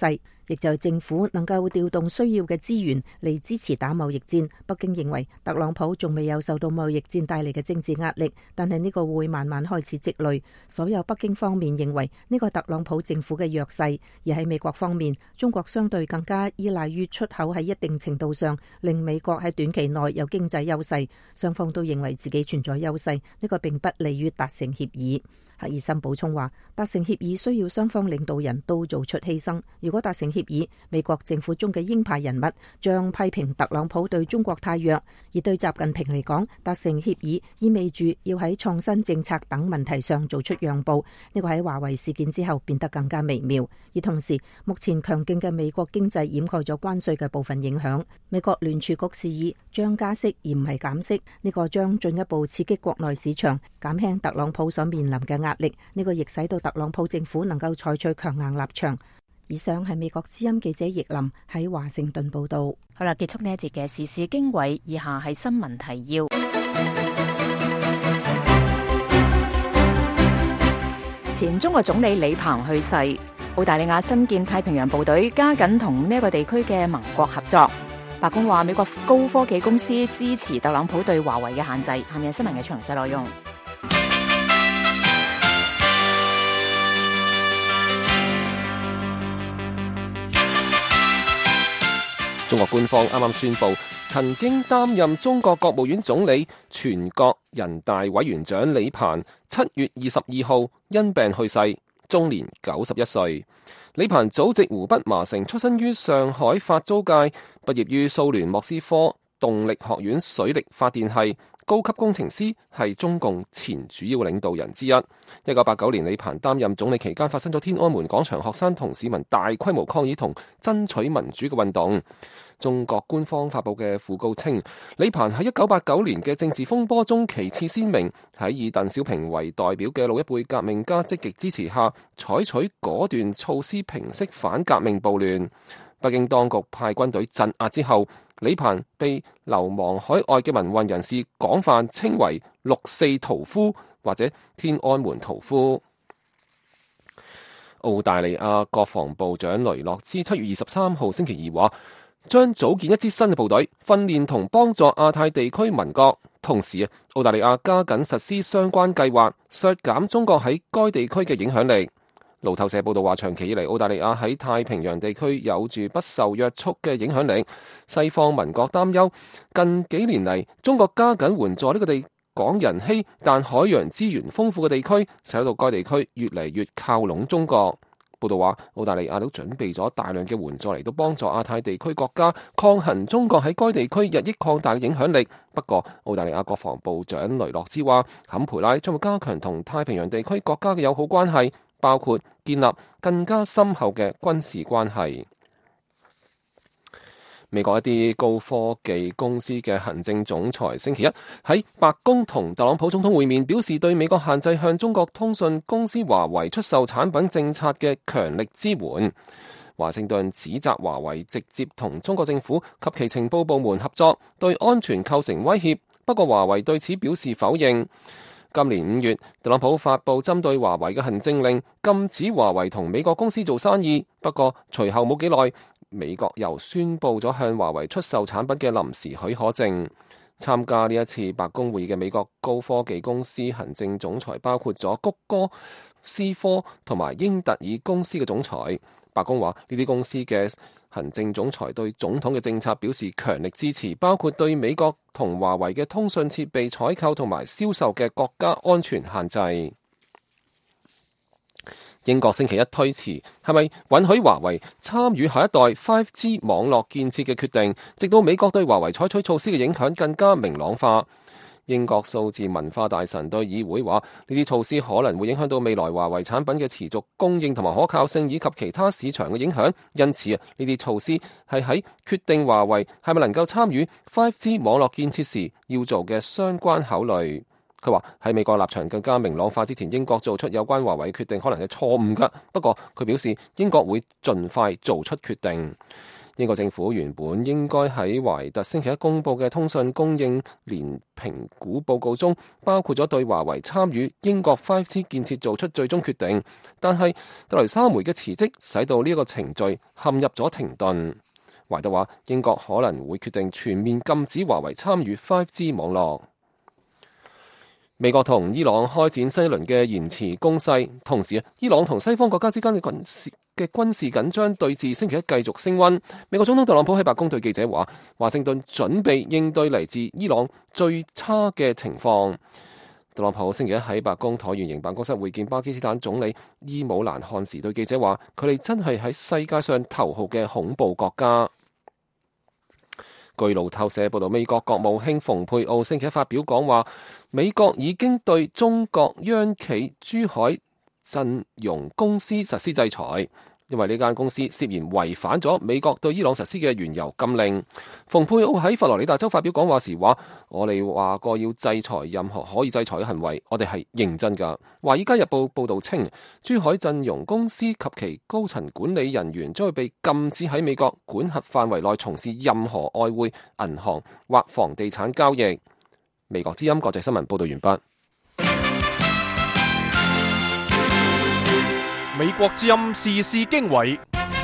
亦就係政府能夠調動需要嘅資源嚟支持打貿易戰。北京認為特朗普仲未有受到貿易戰帶嚟嘅政治壓力，但係呢個會慢慢開始積累。所有北京方面認為呢個特朗普政府嘅弱勢，而喺美國方面，中國相對更加依賴於出口，喺一定程度上令美國喺短期內有經濟優勢。雙方都認為自己存在優勢，呢個並不利於達成協議。赫爾森補充話，達成協議需要雙方領導人都做出犧牲。如果達成協議，美國政府中嘅鷹派人物將批評特朗普對中國太弱，而對習近平嚟講，達成協議意味住要喺創新政策等問題上做出讓步。呢個喺華為事件之後變得更加微妙。而同時，目前強勁嘅美國經濟掩蓋咗關稅嘅部分影響。美國聯儲局示意將加息而唔係減息，呢個將進一步刺激國內市場，減輕特朗普所面臨嘅壓力。呢個亦使到特朗普政府能夠採取強硬立場。以上係美國之音記者葉林喺華盛頓報道。 好啦，結束呢一節嘅時事經緯，以下係新聞提要。前中國總理李鵬去世，澳大利亞新建太平洋部隊加緊同呢一個地區嘅盟國合作。白宮話美國高科技公司支持特朗普對華為嘅限制。下面係新聞嘅詳細內容。 中國官方啱啱宣布，曾經擔任中國國務院總理、全國人大委員長李鵬7月22號因病去世，終年91歲。李鵬祖籍湖北麻城，出身於上海法租界，畢業於蘇聯莫斯科動力學院水力發電系，高級工程師，係中共前主要領導人之一。1989年，李鵬擔任總理期間，發生咗天安門廣場學生同市民大規模抗議同爭取民主嘅運動。中國官方發佈嘅訃告稱，李鵬喺1989年嘅政治風波中旗幟鮮明，喺以鄧小平為代表嘅老一輩革命家積極支持下，採取果斷措施平息反革命暴亂。北京當局派軍隊鎮壓之後，李鵬被流亡海外嘅民運人士廣泛稱為6·4屠夫或者天安門屠夫。澳大利亞國防部長雷諾茲7月23號星期二話，將組建一支新嘅部隊，訓練同幫助亞太地區民國。同時，澳大利亞加緊實施相關計劃，削減中國喺該地區嘅影響力。路透社報道話，長期以嚟，澳大利亞喺太平洋地區有住不受約束嘅影響力。西方民國擔憂，近幾年嚟，中國加緊援助呢個地廣人稀但海洋資源豐富嘅地區，使到該地區越嚟越靠攏中國。報道話，澳大利亞都準備咗大量嘅援助嚟到幫助亞太地區國家抗衡中國喺該地區日益擴大嘅影響力。不過，澳大利亞國防部長雷諾茲話，坎培拉將會加強同太平洋地區國家嘅友好關係，包括建立更加深厚嘅軍事關係。美國一啲高科技公司嘅行政總裁星期一喺白宮同特朗普總統會面，表示對美國限制向中國通訊公司華為出售產品政策嘅強力支援。華盛頓指責華為直接同中國政府及其情報部門合作，對安全構成威脅。不過華為對此表示否認。今年5月，特朗普發布針對華為嘅行政令，禁止華為同美國公司做生意。不過隨後冇幾耐，美國又宣布咗向華為出售產品嘅臨時許可證。參加呢一次白宮會議嘅美國高科技公司行政總裁包括咗谷歌、思科同埋英特爾公司嘅總裁。白宮話呢啲公司嘅行政總裁對總統嘅政策表示強力支持，包括對美國同華為嘅通訊設備採購同埋銷售嘅國家安全限制。英國星期一推遲係咪允許華為參與下一代 5G 網絡建設嘅決定，直到美國對華為採取措施嘅影響更加明朗化。英國數字文化大臣對議會話，呢啲措施可能會影響到未來華為產品嘅持續供應同埋可靠性，以及其他市場嘅影響。因此呢啲措施係喺決定華為係咪能夠參與 5G 網絡建設時要做嘅相關考慮。佢話喺美國立場更加明朗化之前，英國做出有關華為決定可能係錯誤㗎。不過佢表示英國會盡快做出決定。 英國政府原本應該喺懷特星期一公佈嘅通訊供應連評估報告中，包括咗對華為參與英國 5G 建設做出最終決定，但係特雷莎梅嘅辭職使到呢個程序陷入咗停頓。懷特話英國可能會決定全面禁止華為參與 5G 網絡。美國同伊朗開展新一輪嘅言辭攻勢，同時伊朗同西方國家之間嘅軍事緊張對峙星期一繼續升溫。美國總統特朗普喺白宮對記者話，華盛頓準備應對嚟自伊朗最差嘅情況。特朗普星期一喺白宮橢圓形辦公室會見巴基斯坦總理伊姆蘭汗時對記者話，佢哋真係喺世界上頭號嘅恐怖國家。據路透社報道，美國國務卿蓬佩奧星期一發表講話，美國已經對中國央企珠海陣容公司實施制裁，因為呢間公司涉嫌違反咗美國對伊朗實施嘅原油禁令。蓬佩奧喺佛羅里達州發表講話時話，我哋話過要制裁任何可以制裁嘅行為，我哋係認真㗎。華爾街日報報道稱，珠海陣容公司及其高層管理人員將會被禁止喺美國管轄範圍內從事任何外匯、銀行或房地產交易。美國之音國際新聞報道完畢。 美國之音時事經緯，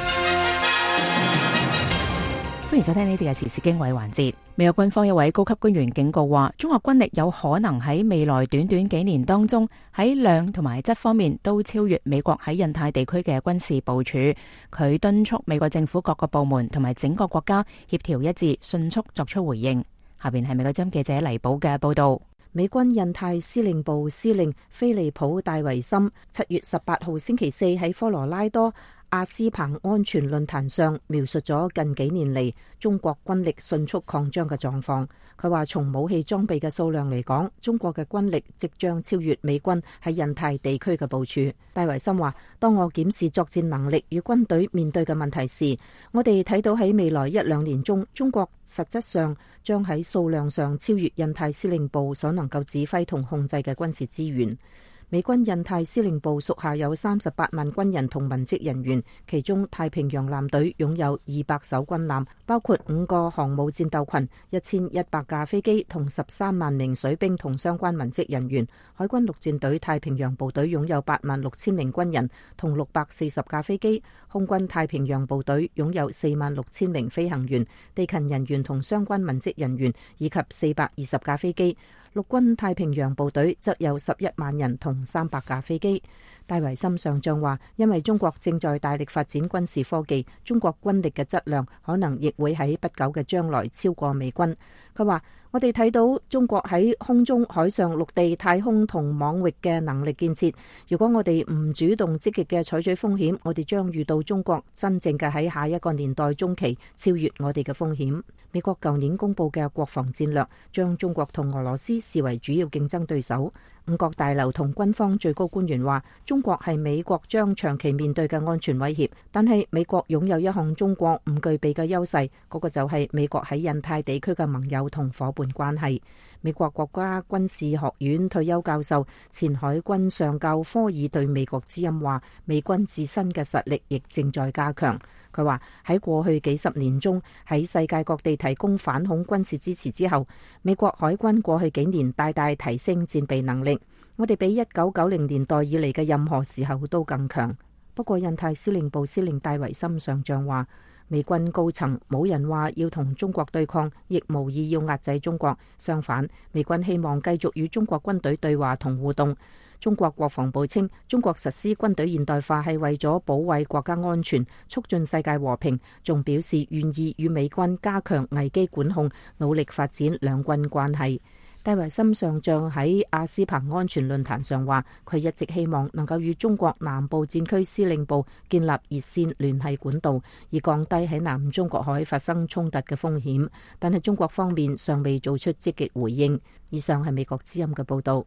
歡迎收聽呢節嘅時事經緯環節。美國軍方一位高級官員警告話，中國軍力有可能喺未來短短幾年當中，喺量同埋質方面都超越美國喺印太地區嘅軍事部署。佢敦促美國政府各個部門同埋整個國家協調一致，迅速作出回應。下邊係美國之音記者黎寶嘅報道。 美軍印太司令部司令菲利普戴維森7月18號星期四喺科羅拉多阿斯彭安全論壇上描述咗近幾年嚟中國軍力迅速擴張嘅狀況。佢話從武器裝備嘅數量嚟講，中國嘅軍力即將超越美軍喺印太地區嘅部署。戴維森話，當我檢視作戰能力與軍隊面對嘅問題時，我哋睇到喺未來1-2年中，中國實質上將喺數量上超越印太司令部所能夠指揮同控制嘅軍事資源。美軍印太司令部屬下有38萬軍人同文職人員，其中太平洋艦隊擁有200艘軍艦，包括5個航母戰鬥群、1100架飛機同13萬名水兵同相關文職人員。海軍陸戰隊太平洋部隊擁有8萬6千名軍人同640架飛機，空軍太平洋部隊擁有4萬6千名飛行員、地勤人員同相關文職人員以及420架飛機。陸軍太平洋部隊則有11萬人同300架飛機。戴維森上將話，因為中國正在大力發展軍事科技，中國軍力嘅質量可能亦會喺不久嘅將來超過美軍。佢話，我哋睇到中國喺空中、海上、陸地、太空同網域嘅能力建設。如果我哋唔主動積極嘅採取風險，我哋將遇到中國真正嘅喺下一個年代中期超越我哋嘅風險。美國舊年公布嘅國防戰略將中國同俄羅斯視為主要競爭對手。五角大樓同軍方最高官員話，中國係美國將長期面對嘅安全威脅，但係美國擁有一項中國唔具備嘅優勢，嗰個就係美國喺印太地區嘅盟友同夥伴關係。美國國家軍事學院退休教授、前海軍上校科爾對美國之音話，美軍自身嘅實力亦正在加強。佢話喺過去幾十年中，喺世界各地提供反恐軍事支持之後，美國海軍過去幾年大大提升戰備能力，我哋比1990年代以嚟嘅任何時候都更強。不過印太司令部司令戴維森上將話，美軍高層冇人話要同中國對抗，亦無意要壓制中國，相反，美軍希望繼續與中國軍隊對話同互動。中國國防部稱，中國實施軍隊現代化係為咗保衛國家安全、促進世界和平，仲表示願意與美軍加強危機管控，努力發展兩軍關係。戴維森上將喺阿斯彭安全論壇上話，佢一直希望能夠與中國南部戰區司令部建立熱線聯繫管道，以降低喺南中國海發生衝突嘅風險，但係中國方面尚未做出積極回應。以上係美國之音嘅報道。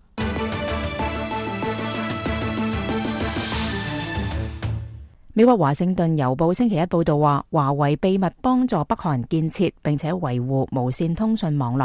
美國華盛頓郵報星期一報道話，華為秘密幫助北韓建設並且維護無線通訊網絡。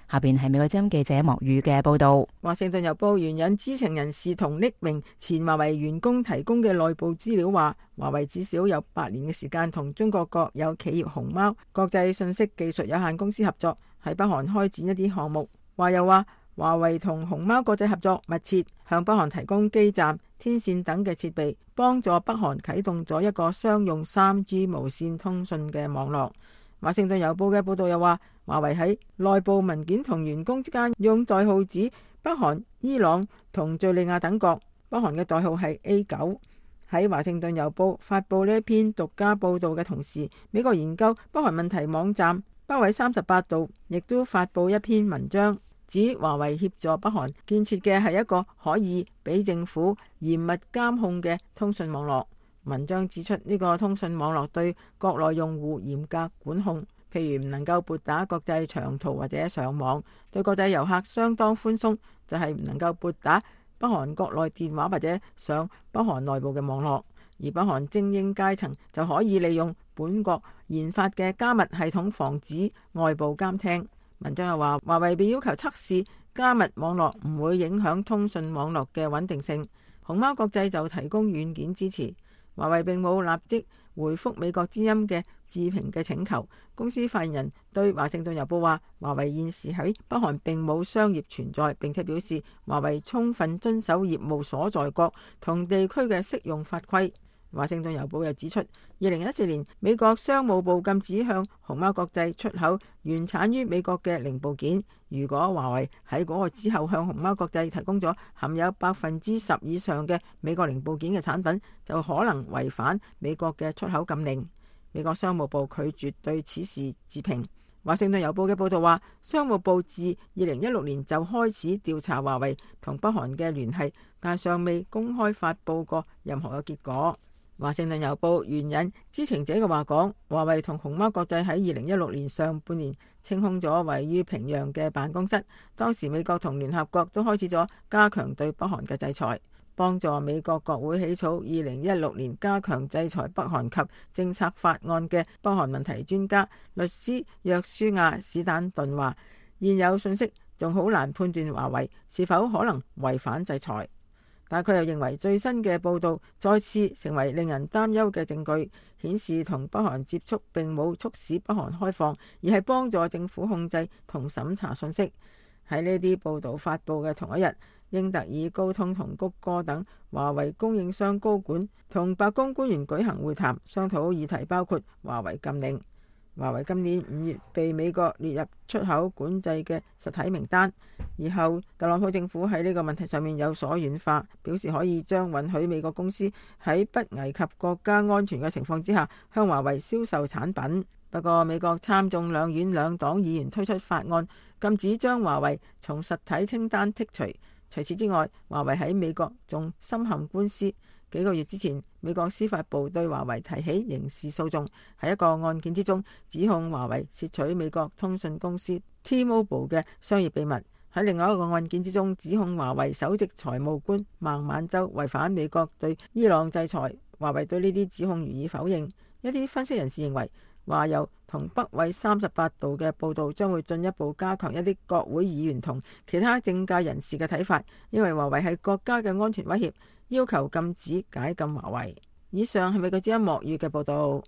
下邊係美國之音記者莫宇嘅報道。 華盛頓郵報援引知情人士同匿名前華為員工提供嘅內部資料話，華為至少有8年嘅時間同中國國有企業熊貓國際信息技術有限公司合作，喺北韓開展一啲項目。又話華為同熊貓國際合作密切，向北韓提供基站、天線等嘅設備，幫助北韓啟動咗一個商用 3G 無線通訊嘅網絡。華盛頓郵報嘅報道又話，華為喺內部文件同員工之間用代號指北韓、伊朗同敘利亞等國，北韓嘅代號係 A9。喺華盛頓郵報發布呢一篇獨家報道嘅同時，美國研究北韓問題網站北緯38度亦都發布一篇文章，指華為協助北韓建設嘅係一個可以俾政府嚴密監控嘅通訊網絡。文章指出，呢個通訊網絡對國內用戶嚴格管控，譬如唔能夠撥打國際長途或者上網；對國際遊客相當寬鬆，就係唔能夠撥打北韓國內電話或者上北韓內部嘅網絡。而北韓精英階層就可以利用本國研發嘅加密系統防止外部監聽。文章又話，華為被要求測試加密網絡唔會影響通訊網絡嘅穩定性，熊貓國際就提供軟件支持。華為並冇立即回覆美國之音嘅置評嘅請求。公司發言人對華盛頓郵報話，華為現時喺北韓並冇商業存在，並且表示華為充分遵守業務所在國同地區嘅適用法規。華盛頓郵報又指出，2014年美國商務部禁止向熊貓國際出口原產於美國嘅零部件。如果華為喺嗰個之後向熊貓國際提供咗含有10%以上嘅美國零部件嘅產品，就可能違反美國嘅出口禁令。美國商務部拒絕對此事置評。華盛頓郵報嘅報道話，商務部自2016年就開始調查華為同北韓嘅聯繫，但尚未公開發佈過任何嘅結果。華盛頓郵報援引知情者嘅話講，華為同熊貓國際喺2016年上半年清空咗位於平壤嘅辦公室。當時美國同聯合國都開始咗加強對北韓嘅制裁，幫助美國國會起草2016年加強制裁北韓及政策法案嘅北韓問題專家律師約書亞史坦頓話，現有信息仲好難判斷華為是否可能違反制裁。但佢又認為最新嘅報道再次成為令人擔憂嘅證據，顯示同北韓接觸並冇促使北韓開放，而係幫助政府控制同審查信息。喺呢啲報道發布嘅同一日，英特爾、高通同谷歌等華為供應商高管同白宮官員舉行會談，商討議題包括華為禁令。華為今年5月被美國列入出口管制嘅實體名單，以後特朗普政府喺呢個問題上面有所軟化，表示可以將允許美國公司喺不危及國家安全嘅情況之下向華為銷售產品。不過美國參眾兩院兩黨議員推出法案，禁止將華為從實體清單剔除。除此之外，華為喺美國仲深陷官司。幾個月之前，美國司法部對華為提起刑事訴訟，喺一個案件之中指控華為竊取美國通訊公司 T-Mobile 嘅商業秘密；喺另外一個案件之中指控華為首席財務官孟晚舟違反美國對伊朗制裁。華為對呢啲指控予以否認。一啲分析人士認為，華郵同北緯38度嘅報導將會進一步加強一啲國會議員同其他政界人士嘅睇法，因為華為係國家嘅安全威脅，要求禁止解禁華為。以上係美國之音莫語嘅報導。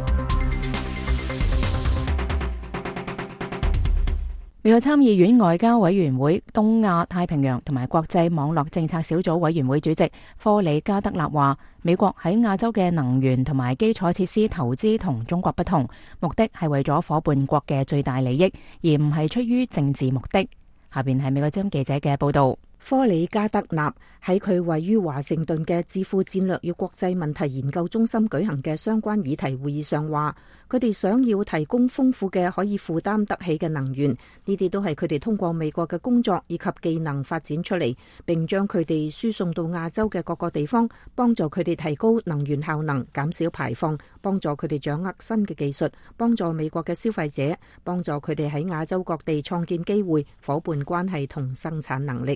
美國參議院外交委員會東亞太平洋同埋國際網絡政策小組委員會主席科里加德納話，美國喺亞洲嘅能源同埋基礎設施投資同中國不同，目的係為咗夥伴國嘅最大利益，而唔係出於政治目的。下邊係美國之音記者嘅報道。 科里加德納喺佢位於華盛頓嘅智庫戰略與國際問題研究中心舉行嘅相關議題會議上話，佢哋想要提供豐富嘅可以負擔得起嘅能源，呢啲都係佢哋通過美國嘅工作以及技能發展出嚟，並將佢哋輸送到亞洲嘅各個地方，幫助佢哋提高能源效能，減少排放，幫助佢哋掌握新嘅技術，幫助美國嘅消費者，幫助佢哋喺亞洲各地創建機會、夥伴關係同生產能力。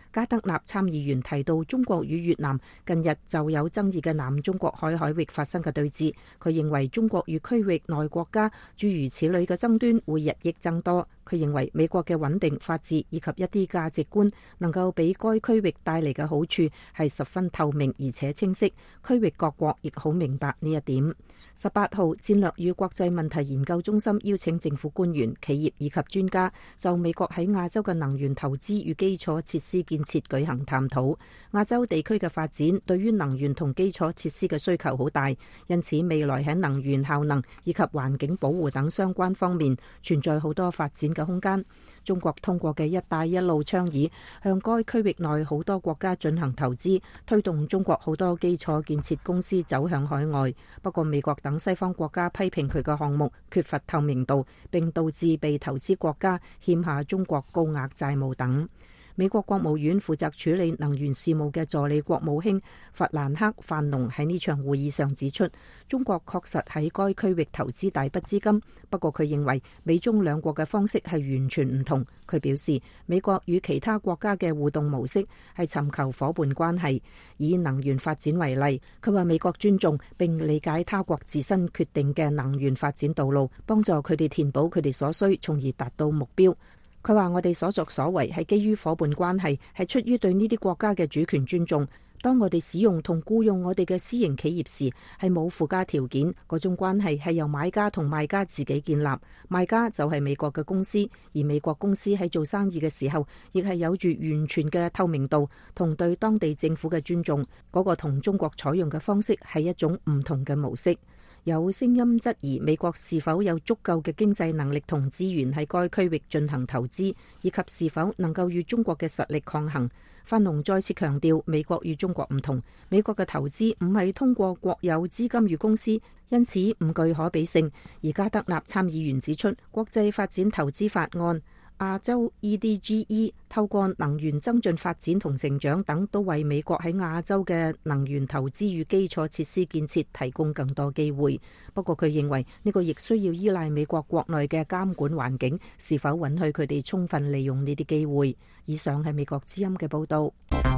加德納參議員提到中國與越南近日就有爭議嘅南中國海域發生嘅對峙，佢認為中國與區域內國家諸如此類嘅爭端會日益增多。佢認為美國嘅穩定、法治以及一啲價值觀能夠俾該區域帶嚟嘅好處係十分透明而且清晰，區域各國亦好明白呢一點。18號，戰略與國際問題研究中心邀請政府官員、企業以及專家就美國喺亞洲嘅能源投資與基礎設施建設舉行探討。亞洲地區嘅發展對於能源同基礎設施嘅需求好大，因此未來喺能源效能以及環境保護等相關方面存在好多發展嘅空間。中國通過嘅一帶一路倡議向該區域內好多國家進行投資，推動中國好多基礎建設公司走向海外。不過美國等西方國家批評佢嘅項目缺乏透明度，並導致被投資國家欠下中國高額債務等。美國國務院負責處理能源事務嘅助理國務卿弗蘭克·范農喺呢場會議上指出，中國確實喺該區域投資大筆資金，不過佢認為美中兩國嘅方式係完全唔同。佢表示，美國與其他國家嘅互動模式係尋求夥伴關係。以能源發展為例，佢話美國尊重並理解他國自身決定嘅能源發展道路，幫助佢哋填補佢哋所需，從而達到目標。佢話我哋所作所為係基於夥伴關係，係出於對呢啲國家嘅主權尊重。當我哋使用同僱用我哋嘅私營企業時，係冇附加條件，嗰種關係係由買家同賣家自己建立。賣家就係美國嘅公司，而美國公司喺做生意嘅時候，亦係有住完全嘅透明度同對當地政府嘅尊重。嗰個同中國採用嘅方式係一種唔同嘅模式。有聲音質疑美國是否有足夠嘅經濟能力同資源喺該區域進行投資，以及是否能夠與中國嘅實力抗衡。范農再次強調，美國與中國唔同，美國嘅投資唔係通過國有資金與公司，因此唔具可比性。而加德納參議員指出，國際發展投資法案、亞洲 EDGE 透過能源增進發展同成長等，都為美國喺亞洲嘅能源投資與基礎設施建設提供更多機會。不過佢認為呢個亦需要依賴美國國內嘅監管環境，是否允許佢哋充分利用呢啲機會。以上係美國之音嘅報導。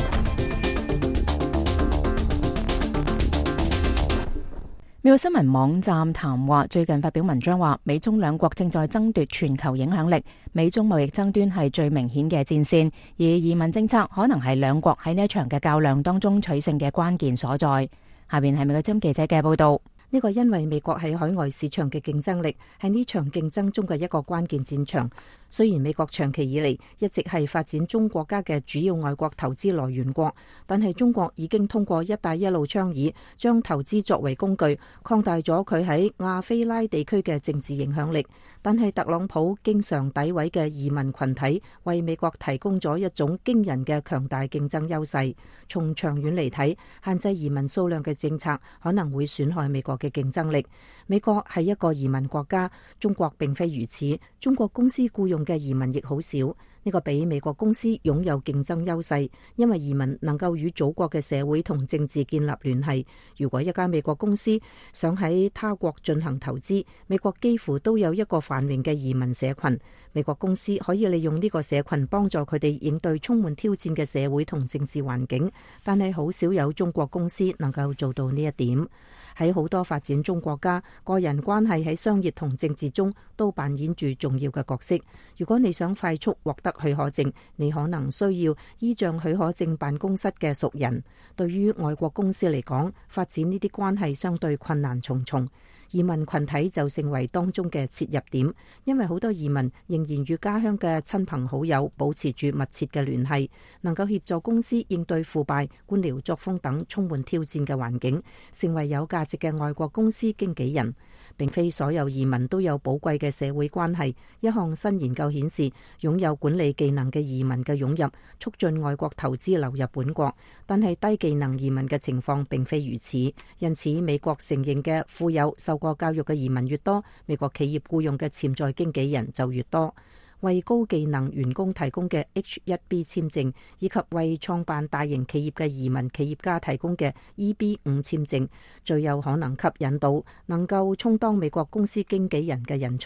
美國新聞網站談話最近發表文章話，美中兩國正在爭奪全球影響力，美中貿易爭端係最明顯嘅戰線，而移民政策可能係兩國喺呢一場嘅較量當中取勝嘅關鍵所在。下邊係美國之音記者嘅報道。呢個因為美國喺海外市場嘅競爭力係呢場競爭中嘅一個關鍵戰場。雖然美國長期以嚟一直係發展中國家嘅主要外國投資來源國，但係中國已經通過一帶一路倡議，將投資作為工具，擴大咗佢喺亞非拉地區嘅政治影響力。但係特朗普經常詆毀嘅移民群體，為美國提供咗一種驚人嘅強大競爭優勢。從長遠嚟睇，限制移民數量嘅政策可能會損害美國嘅競爭力。美國係一個移民國家，中國並非如此。中國公司僱用嘅移民亦好少，呢個比美國公司擁有競爭優勢，因為移民能夠與祖國嘅社會同政治建立聯繫。如果一家美國公司想喺他國進行投資，美國幾乎都有一個繁榮嘅移民社群。美國公司可以利用呢個社群幫助佢哋應對充滿挑戰嘅社會同政治環境，但係好少有中國公司能夠做到呢一點。喺好多發展中國家，個人關係喺商業同政治中都扮演住重要嘅角色。如果你想快速獲得許可證，你可能需要依仗許可證辦公室嘅熟人。對於外國公司嚟講，發展呢啲關係相對困難重重。移民群體就成為當中嘅切入點，因為好多移民仍然與家鄉嘅親朋好友保持住密切嘅聯繫，能夠協助公司應對腐敗、官僚作風等充滿挑戰嘅環境，成為有價值嘅外國公司經紀人。並非所有移民都有寶貴嘅社會關係。一項新研究顯示，擁有管理技能嘅移民嘅湧入，促進外國投資流入本國，但係低技能移民嘅情況並非如此。因此，美國承認嘅富有、受過教育嘅移民越多，美國企業僱用嘅潛在經紀人就越多。為高技能員工提供嘅 H-1B 簽證，以及為創辦大型企業嘅移民企業家提供嘅 EB-5 簽證，最有可能吸引到能夠充當美國公司經紀人嘅人才。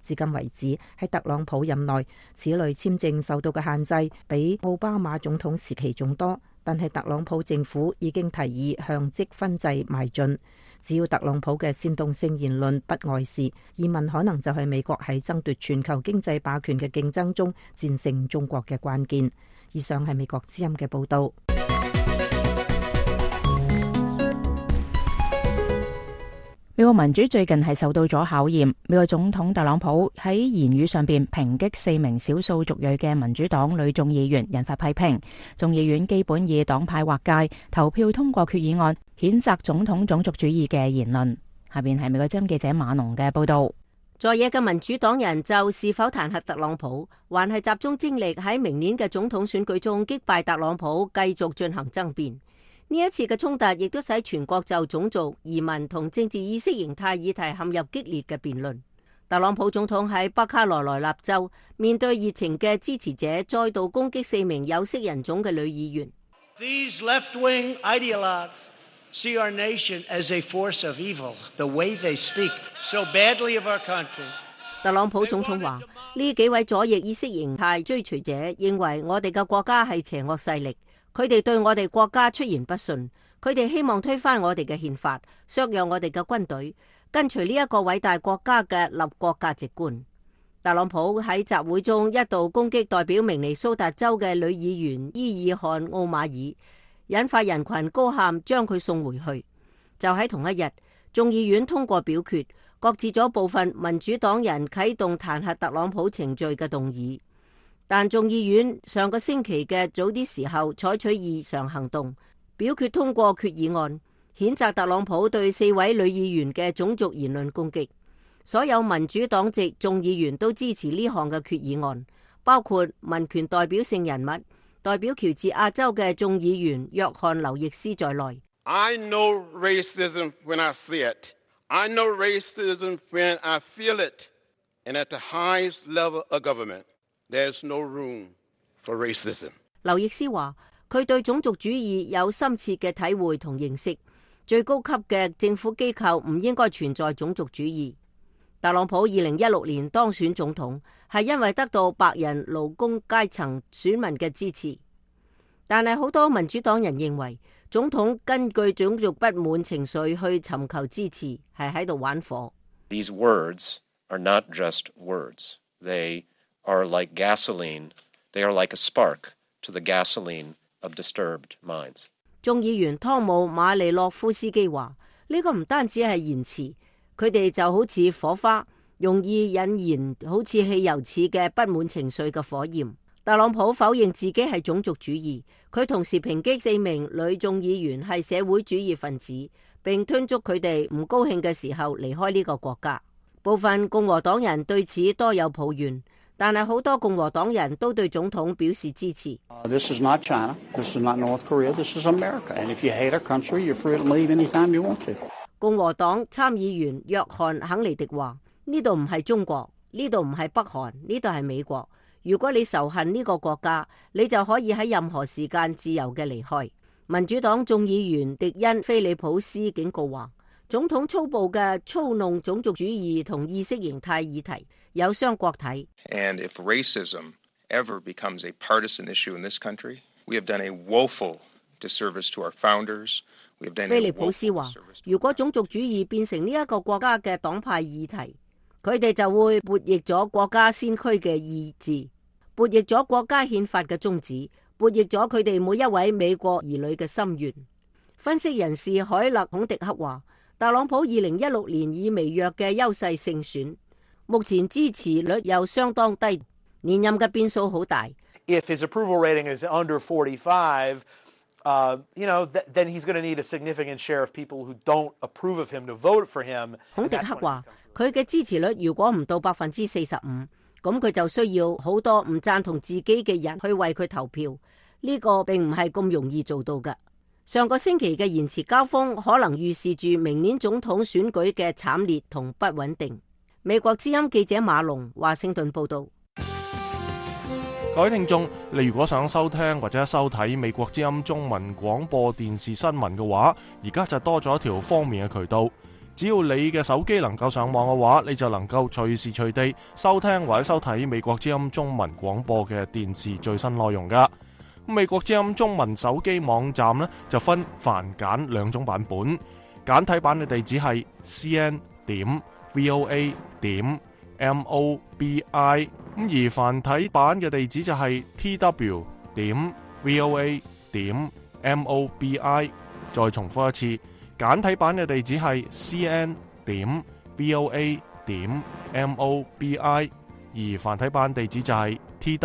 至今為止，喺特朗普任內，此類簽證受到嘅限制比奧巴馬總統時期仲多。但係特朗普政府已經提議向積分制邁進。只要特朗普嘅煽動性言論不礙事，移民可能就係美國喺爭奪全球經濟霸權嘅競爭中戰勝中國嘅關鍵。以上係美國之音嘅報導。 美國民主最近係受到咗考驗。美國總統特朗普喺言語上邊抨擊4名少數族裔嘅民主黨女眾議員，引發批評。眾議院基本以黨派劃界，投票通過決議案，譴責總統種族主義嘅言論。下邊係美國之音記者馬龍嘅報道。 在野嘅民主黨人就是否彈劾特朗普，還係集中精力喺明年嘅總統選舉中擊敗特朗普，繼續進行爭辯。呢一次嘅衝突亦都使全國就種族、移民同政治意識形態議題陷入激烈嘅辯論。特朗普總統喺北卡羅來納州面對熱情嘅支持者，再度攻擊4名有色人種嘅女議員。 These left-wing ideologues see our nation as a force of evil. The way they speak so badly of our country. 特朗普總統話：呢幾位左翼意識形態追隨者認為我哋嘅國家係邪惡勢力。佢哋對我哋國家出言不遜，佢哋希望推翻我哋嘅憲法，削弱我哋嘅軍隊，跟隨呢一個偉大國家嘅立國價值觀。特朗普喺集會中一度攻擊代表明尼蘇達州嘅女議員伊爾汗奧馬爾，引發人群高喊將佢送回去。就喺同一日，眾議院通過表決，擱置咗部分民主黨人啟動彈劾特朗普程序嘅動議。但眾議院上個星期嘅早啲時候採取異常行動，表決通過決議案，譴責特朗普對4位女議員嘅種族言論攻擊。所有民主黨籍眾議員都支持呢項嘅決議案，包括民權代表性人物、代表喬治亞州嘅眾議員約翰劉易斯在內。 I know racism when I see it. I know racism when I feel it. And at the highest level of government.There's no room for racism. 劉易斯話：佢對種族主義有深切嘅體會同認識，最高級嘅政府機構唔應該存在種族主義。特朗普2016年當選總統，係因為得到白人勞工階層選民嘅支持，但係好多民主黨人認為，總統根據種族不滿情緒去尋求支持，係喺度玩火。 These words are not just words. They are like gasoline. They are like a spark to the gasoline of disturbed minds. 眾議員湯姆馬利諾夫斯基話：呢個唔單止係言辭，佢哋就好似火花，容易引燃好似汽油似嘅不滿情緒嘅火焰。特朗普否認自己係種族主義，佢同時抨擊4名女眾議員係社會主義分子，並敦促佢哋唔高興嘅時候離開呢個國家。部分共和黨人對此多有抱怨。但係好多共和黨人都對總統表示支持。 This is not China. This is not North Korea. This is America. And if you hate our country, you're free to leave anytime you want to. 共和黨參議員約翰肯尼迪話：呢度唔係中國，呢度唔係北韓，呢度係美國。如果你仇恨呢個國家，你就可以喺任何時間自由嘅離開。民主黨眾議員迪恩菲利普斯警告話：總統粗暴嘅操弄種族主義同意識形態議題，有傷國體。 And if racism ever becomes a partisan issue in this country, we have done a woeful disservice to our founders. We have done a woeful disservice. 菲利普斯話：如果種族主義變成呢一個國家嘅黨派議題，佢哋就會悖逆咗國家先驅嘅意志，悖逆咗國家憲法嘅宗旨，悖逆咗佢哋每一位美國兒女嘅心願。分析人士海勒孔迪克話：特朗普2016年以微弱嘅優勢勝選。目前支持率又相當低，連任嘅變數好大。 If his approval rating is under 45, then he's going to need a significant share of people who don't approve of him to vote for him. 孔迪克話：佢嘅支持率如果唔到45%，咁佢就需要好多唔贊同自己嘅人去為佢投票。呢個並唔係咁容易做到嘅。上個星期嘅言辭交鋒可能預示住明年總統選舉嘅慘烈同不穩定。美國之音記者馬龍華盛頓報道。 各位聽眾，你如果想收聽或者收睇美國之音中文廣播電視新聞嘅話，而家就多咗一條方便嘅渠道。 只要你嘅手機能夠上網嘅話，你就能夠隨時隨地收聽或者收睇美國之音中文廣播嘅電視最新內容噶。美國之音中文手機網站呢，就分繁簡兩種版本，簡體版嘅地址係 cn.voa.mobi， 而繁體版嘅地址就係 tw.voa.mobi。 再重複一次，簡體版嘅地址係 cn.voa.mobi， 而繁體版地址就係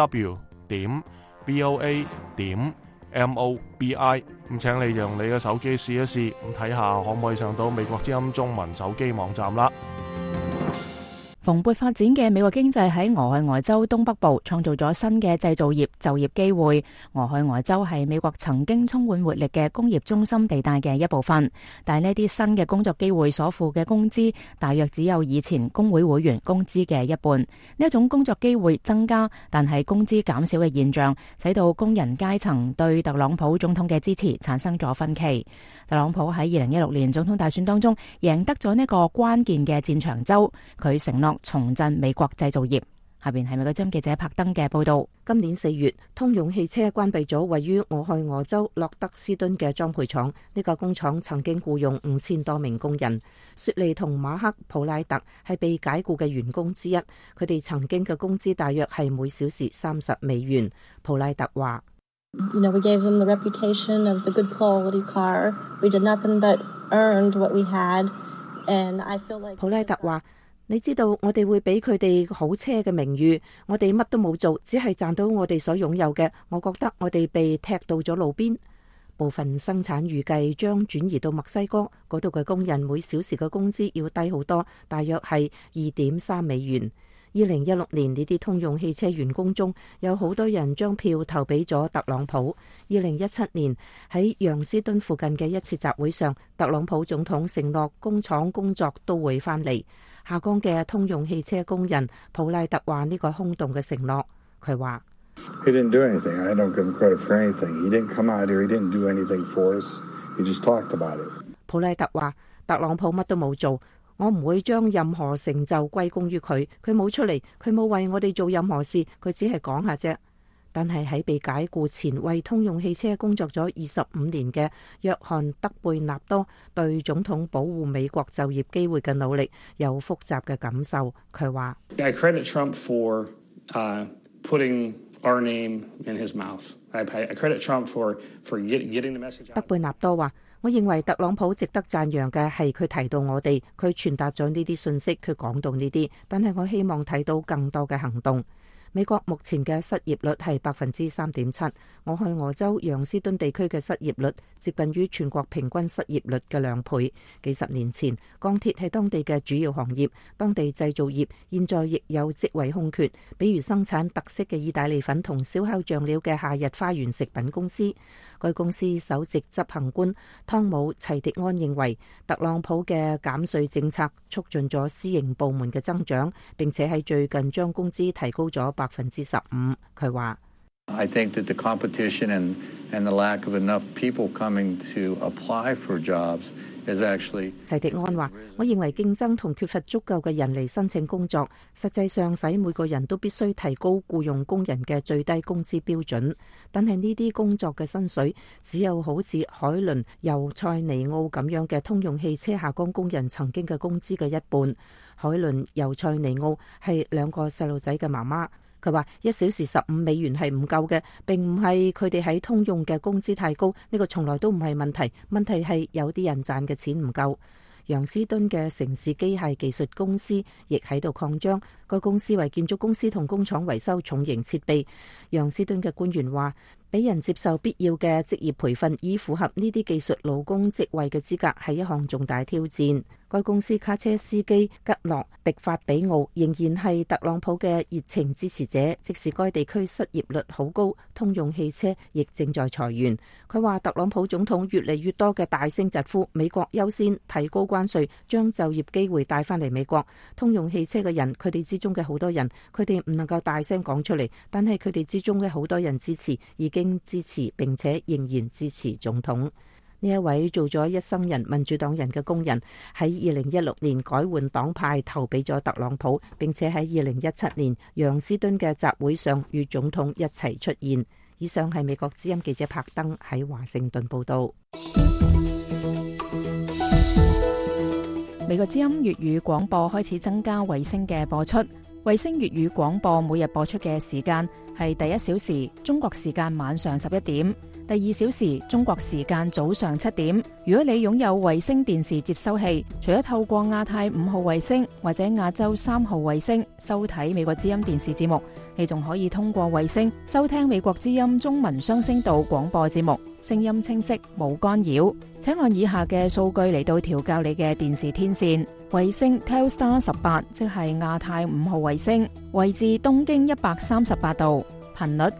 tw.voa.mobi。 咁請你用你嘅手機試一試，咁睇下可唔可以上到美國之音中文手機網站啦。 蓬勃發展嘅美國經濟喺俄亥俄州東北部創造咗新嘅製造業就業機會。俄亥俄州係美國曾經充滿活力嘅工業中心地帶嘅一部分，但係呢啲新嘅工作機會所付嘅工資大約只有以前工會會員工資嘅一半。呢一種工作機會增加，但係工資減少嘅現象，使到工人階層對特朗普總統嘅支持產生咗分歧。特朗普喺2016年總統大選當中贏得咗呢個關鍵嘅戰場州，佢承諾重振美國製造業。下邊係美國之音記者柏登嘅報道。 今年4月，通用汽車關閉咗位於俄亥俄州洛德斯敦嘅裝配廠。呢個工廠曾經僱用5000多名工人。雪莉同馬克普拉特係被解僱嘅員工之一，佢哋曾經嘅工資大約係每小時$30。普拉特話 ：We gave them the reputation of the good quality car. We did nothing but earned what we had, and I feel like。 普拉特話：你知道我哋會俾佢哋好車嘅名譽，我哋乜都冇做，只係賺到我哋所擁有嘅。我覺得我哋被踢到咗路邊。部分生產預計將轉移到墨西哥，嗰度嘅工人每小時嘅工資要低好多，大約係$2.3。2016年呢啲通用汽車員工中有好多人將票投俾咗特朗普。2017年喺楊斯敦附近嘅一次集會上，特朗普總統承諾工廠工作都會返嚟。下崗嘅通用汽車工人普拉特話呢個空洞嘅承諾，佢話 ：He didn't do anything. I don't give him credit for anything. He didn't come out here. He didn't do anything for us. He just talked about it. 普拉特話：特朗普乜都冇做。我唔會將任何成就歸功於佢，佢冇出嚟，佢冇為我哋做任何事，佢只係講下啫。但係喺被解僱前為通用汽車工作咗25年嘅約翰德貝納多對總統保護美國就業機會嘅努力有複雜嘅感受。佢話 ：I credit Trump for putting our name in his mouth. I credit Trump for getting the message out. 德貝納多話：我認為特朗普值得讚揚嘅係佢提到我哋，佢傳達咗呢啲信息，佢講到呢啲，但係我希望睇到更多嘅行動。美國目前嘅失業率係3.7%，俄亥俄州楊斯敦地區嘅失業率接近於全國平均失業率嘅2倍。幾十年前，鋼鐵係當地嘅主要行業，當地製造業現在亦有職位空缺，比如生產特色嘅意大利粉同燒烤醬料嘅夏日花園食品公司。該公司首席執行官湯姆齊迪安認為，特朗普嘅減稅政策促進咗私營部門嘅增長，並且喺最近將工資提高咗15%。佢話 ：I think that the competition and the lack of enough people coming to apply for jobs is actually。齊迪安話： 我認為競爭同缺乏足夠嘅人嚟申請工作，實際上使每個人都必須提高僱用工人嘅最低工資標準。但係呢啲工作嘅薪水只有好似海倫尤塞尼奧咁樣嘅通用汽車下崗工人曾經嘅工資嘅一半。海倫尤塞尼奧係2個細路仔嘅媽媽。佢話1小時$15係唔夠嘅，並唔係佢哋喺通用嘅工資太高，呢個從來都唔係問題。問題係有啲人賺嘅錢唔夠。楊斯敦嘅城市機械技術公司亦喺度擴張，該公司為建築公司同工廠維修重型設備。楊斯敦嘅官員話：俾人接受必要嘅職業培訓，以符合呢啲技術勞工職位嘅資格，係一項重大挑戰。該公司卡車司機吉諾迪法比奧仍然係特朗普嘅熱情支持者，即使該地區失業率好高，通用汽車亦正在裁員。佢話特朗普總統越嚟越多嘅大聲疾呼美國優先，提高關稅，將就業機會帶翻嚟美國。通用汽車嘅人，佢哋之中嘅好多人，佢哋唔能夠大聲講出嚟，但係佢哋之中嘅好多人支持，已經支持並且仍然支持總統。 呢一位做咗一生人民主黨人嘅工人，喺2016年改換黨派投俾咗特朗普，並且喺2017年楊斯敦嘅集會上與總統一齊出現。以上係美國之音記者柏登喺華盛頓報道。 美國之音粵語廣播開始增加衛星嘅播出。衛星粵語廣播每日播出嘅時間係第1小時中國時間晚上11點，第2小時中國時間早上7點。如果你擁有衛星電視接收器，除咗透過亞太5號衛星或者亞洲3號衛星收睇美國之音電視節目，你仲可以通過衛星收聽美國之音中文雙聲道廣播節目，聲音清晰冇干擾。請按以下嘅數據嚟到調校你嘅電視天線。衛星 Telstar 18，即係亞太5號衛星，位置東經138度，頻率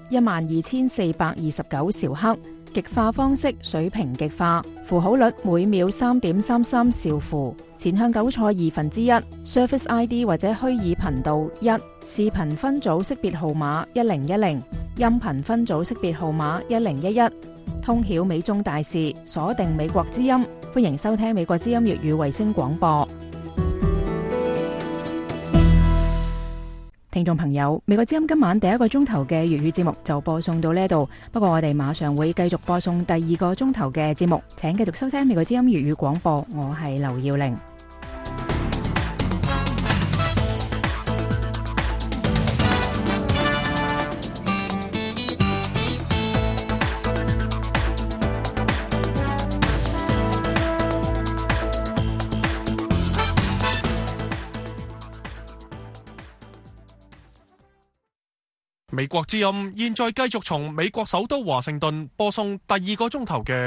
12429兆赫，極化方式水平極化，符號率每秒3.33兆符，前向9錯1/2 ，Surface ID 或者虛擬頻道1，視頻分組識別號碼1010，音頻分組識別號碼1011，通曉美中大事，鎖定美國之音，歡迎收聽美國之音粵語衛星廣播。聽眾朋友，美國之音今晚第1個鐘頭嘅粵語節目就播送到呢度，不過我哋馬上會繼續播送第2個鐘頭嘅節目，請繼續收聽美國之音粵語廣播，我係劉耀玲。 美國之音現在繼續從美國首都華盛頓播送第2個鐘頭嘅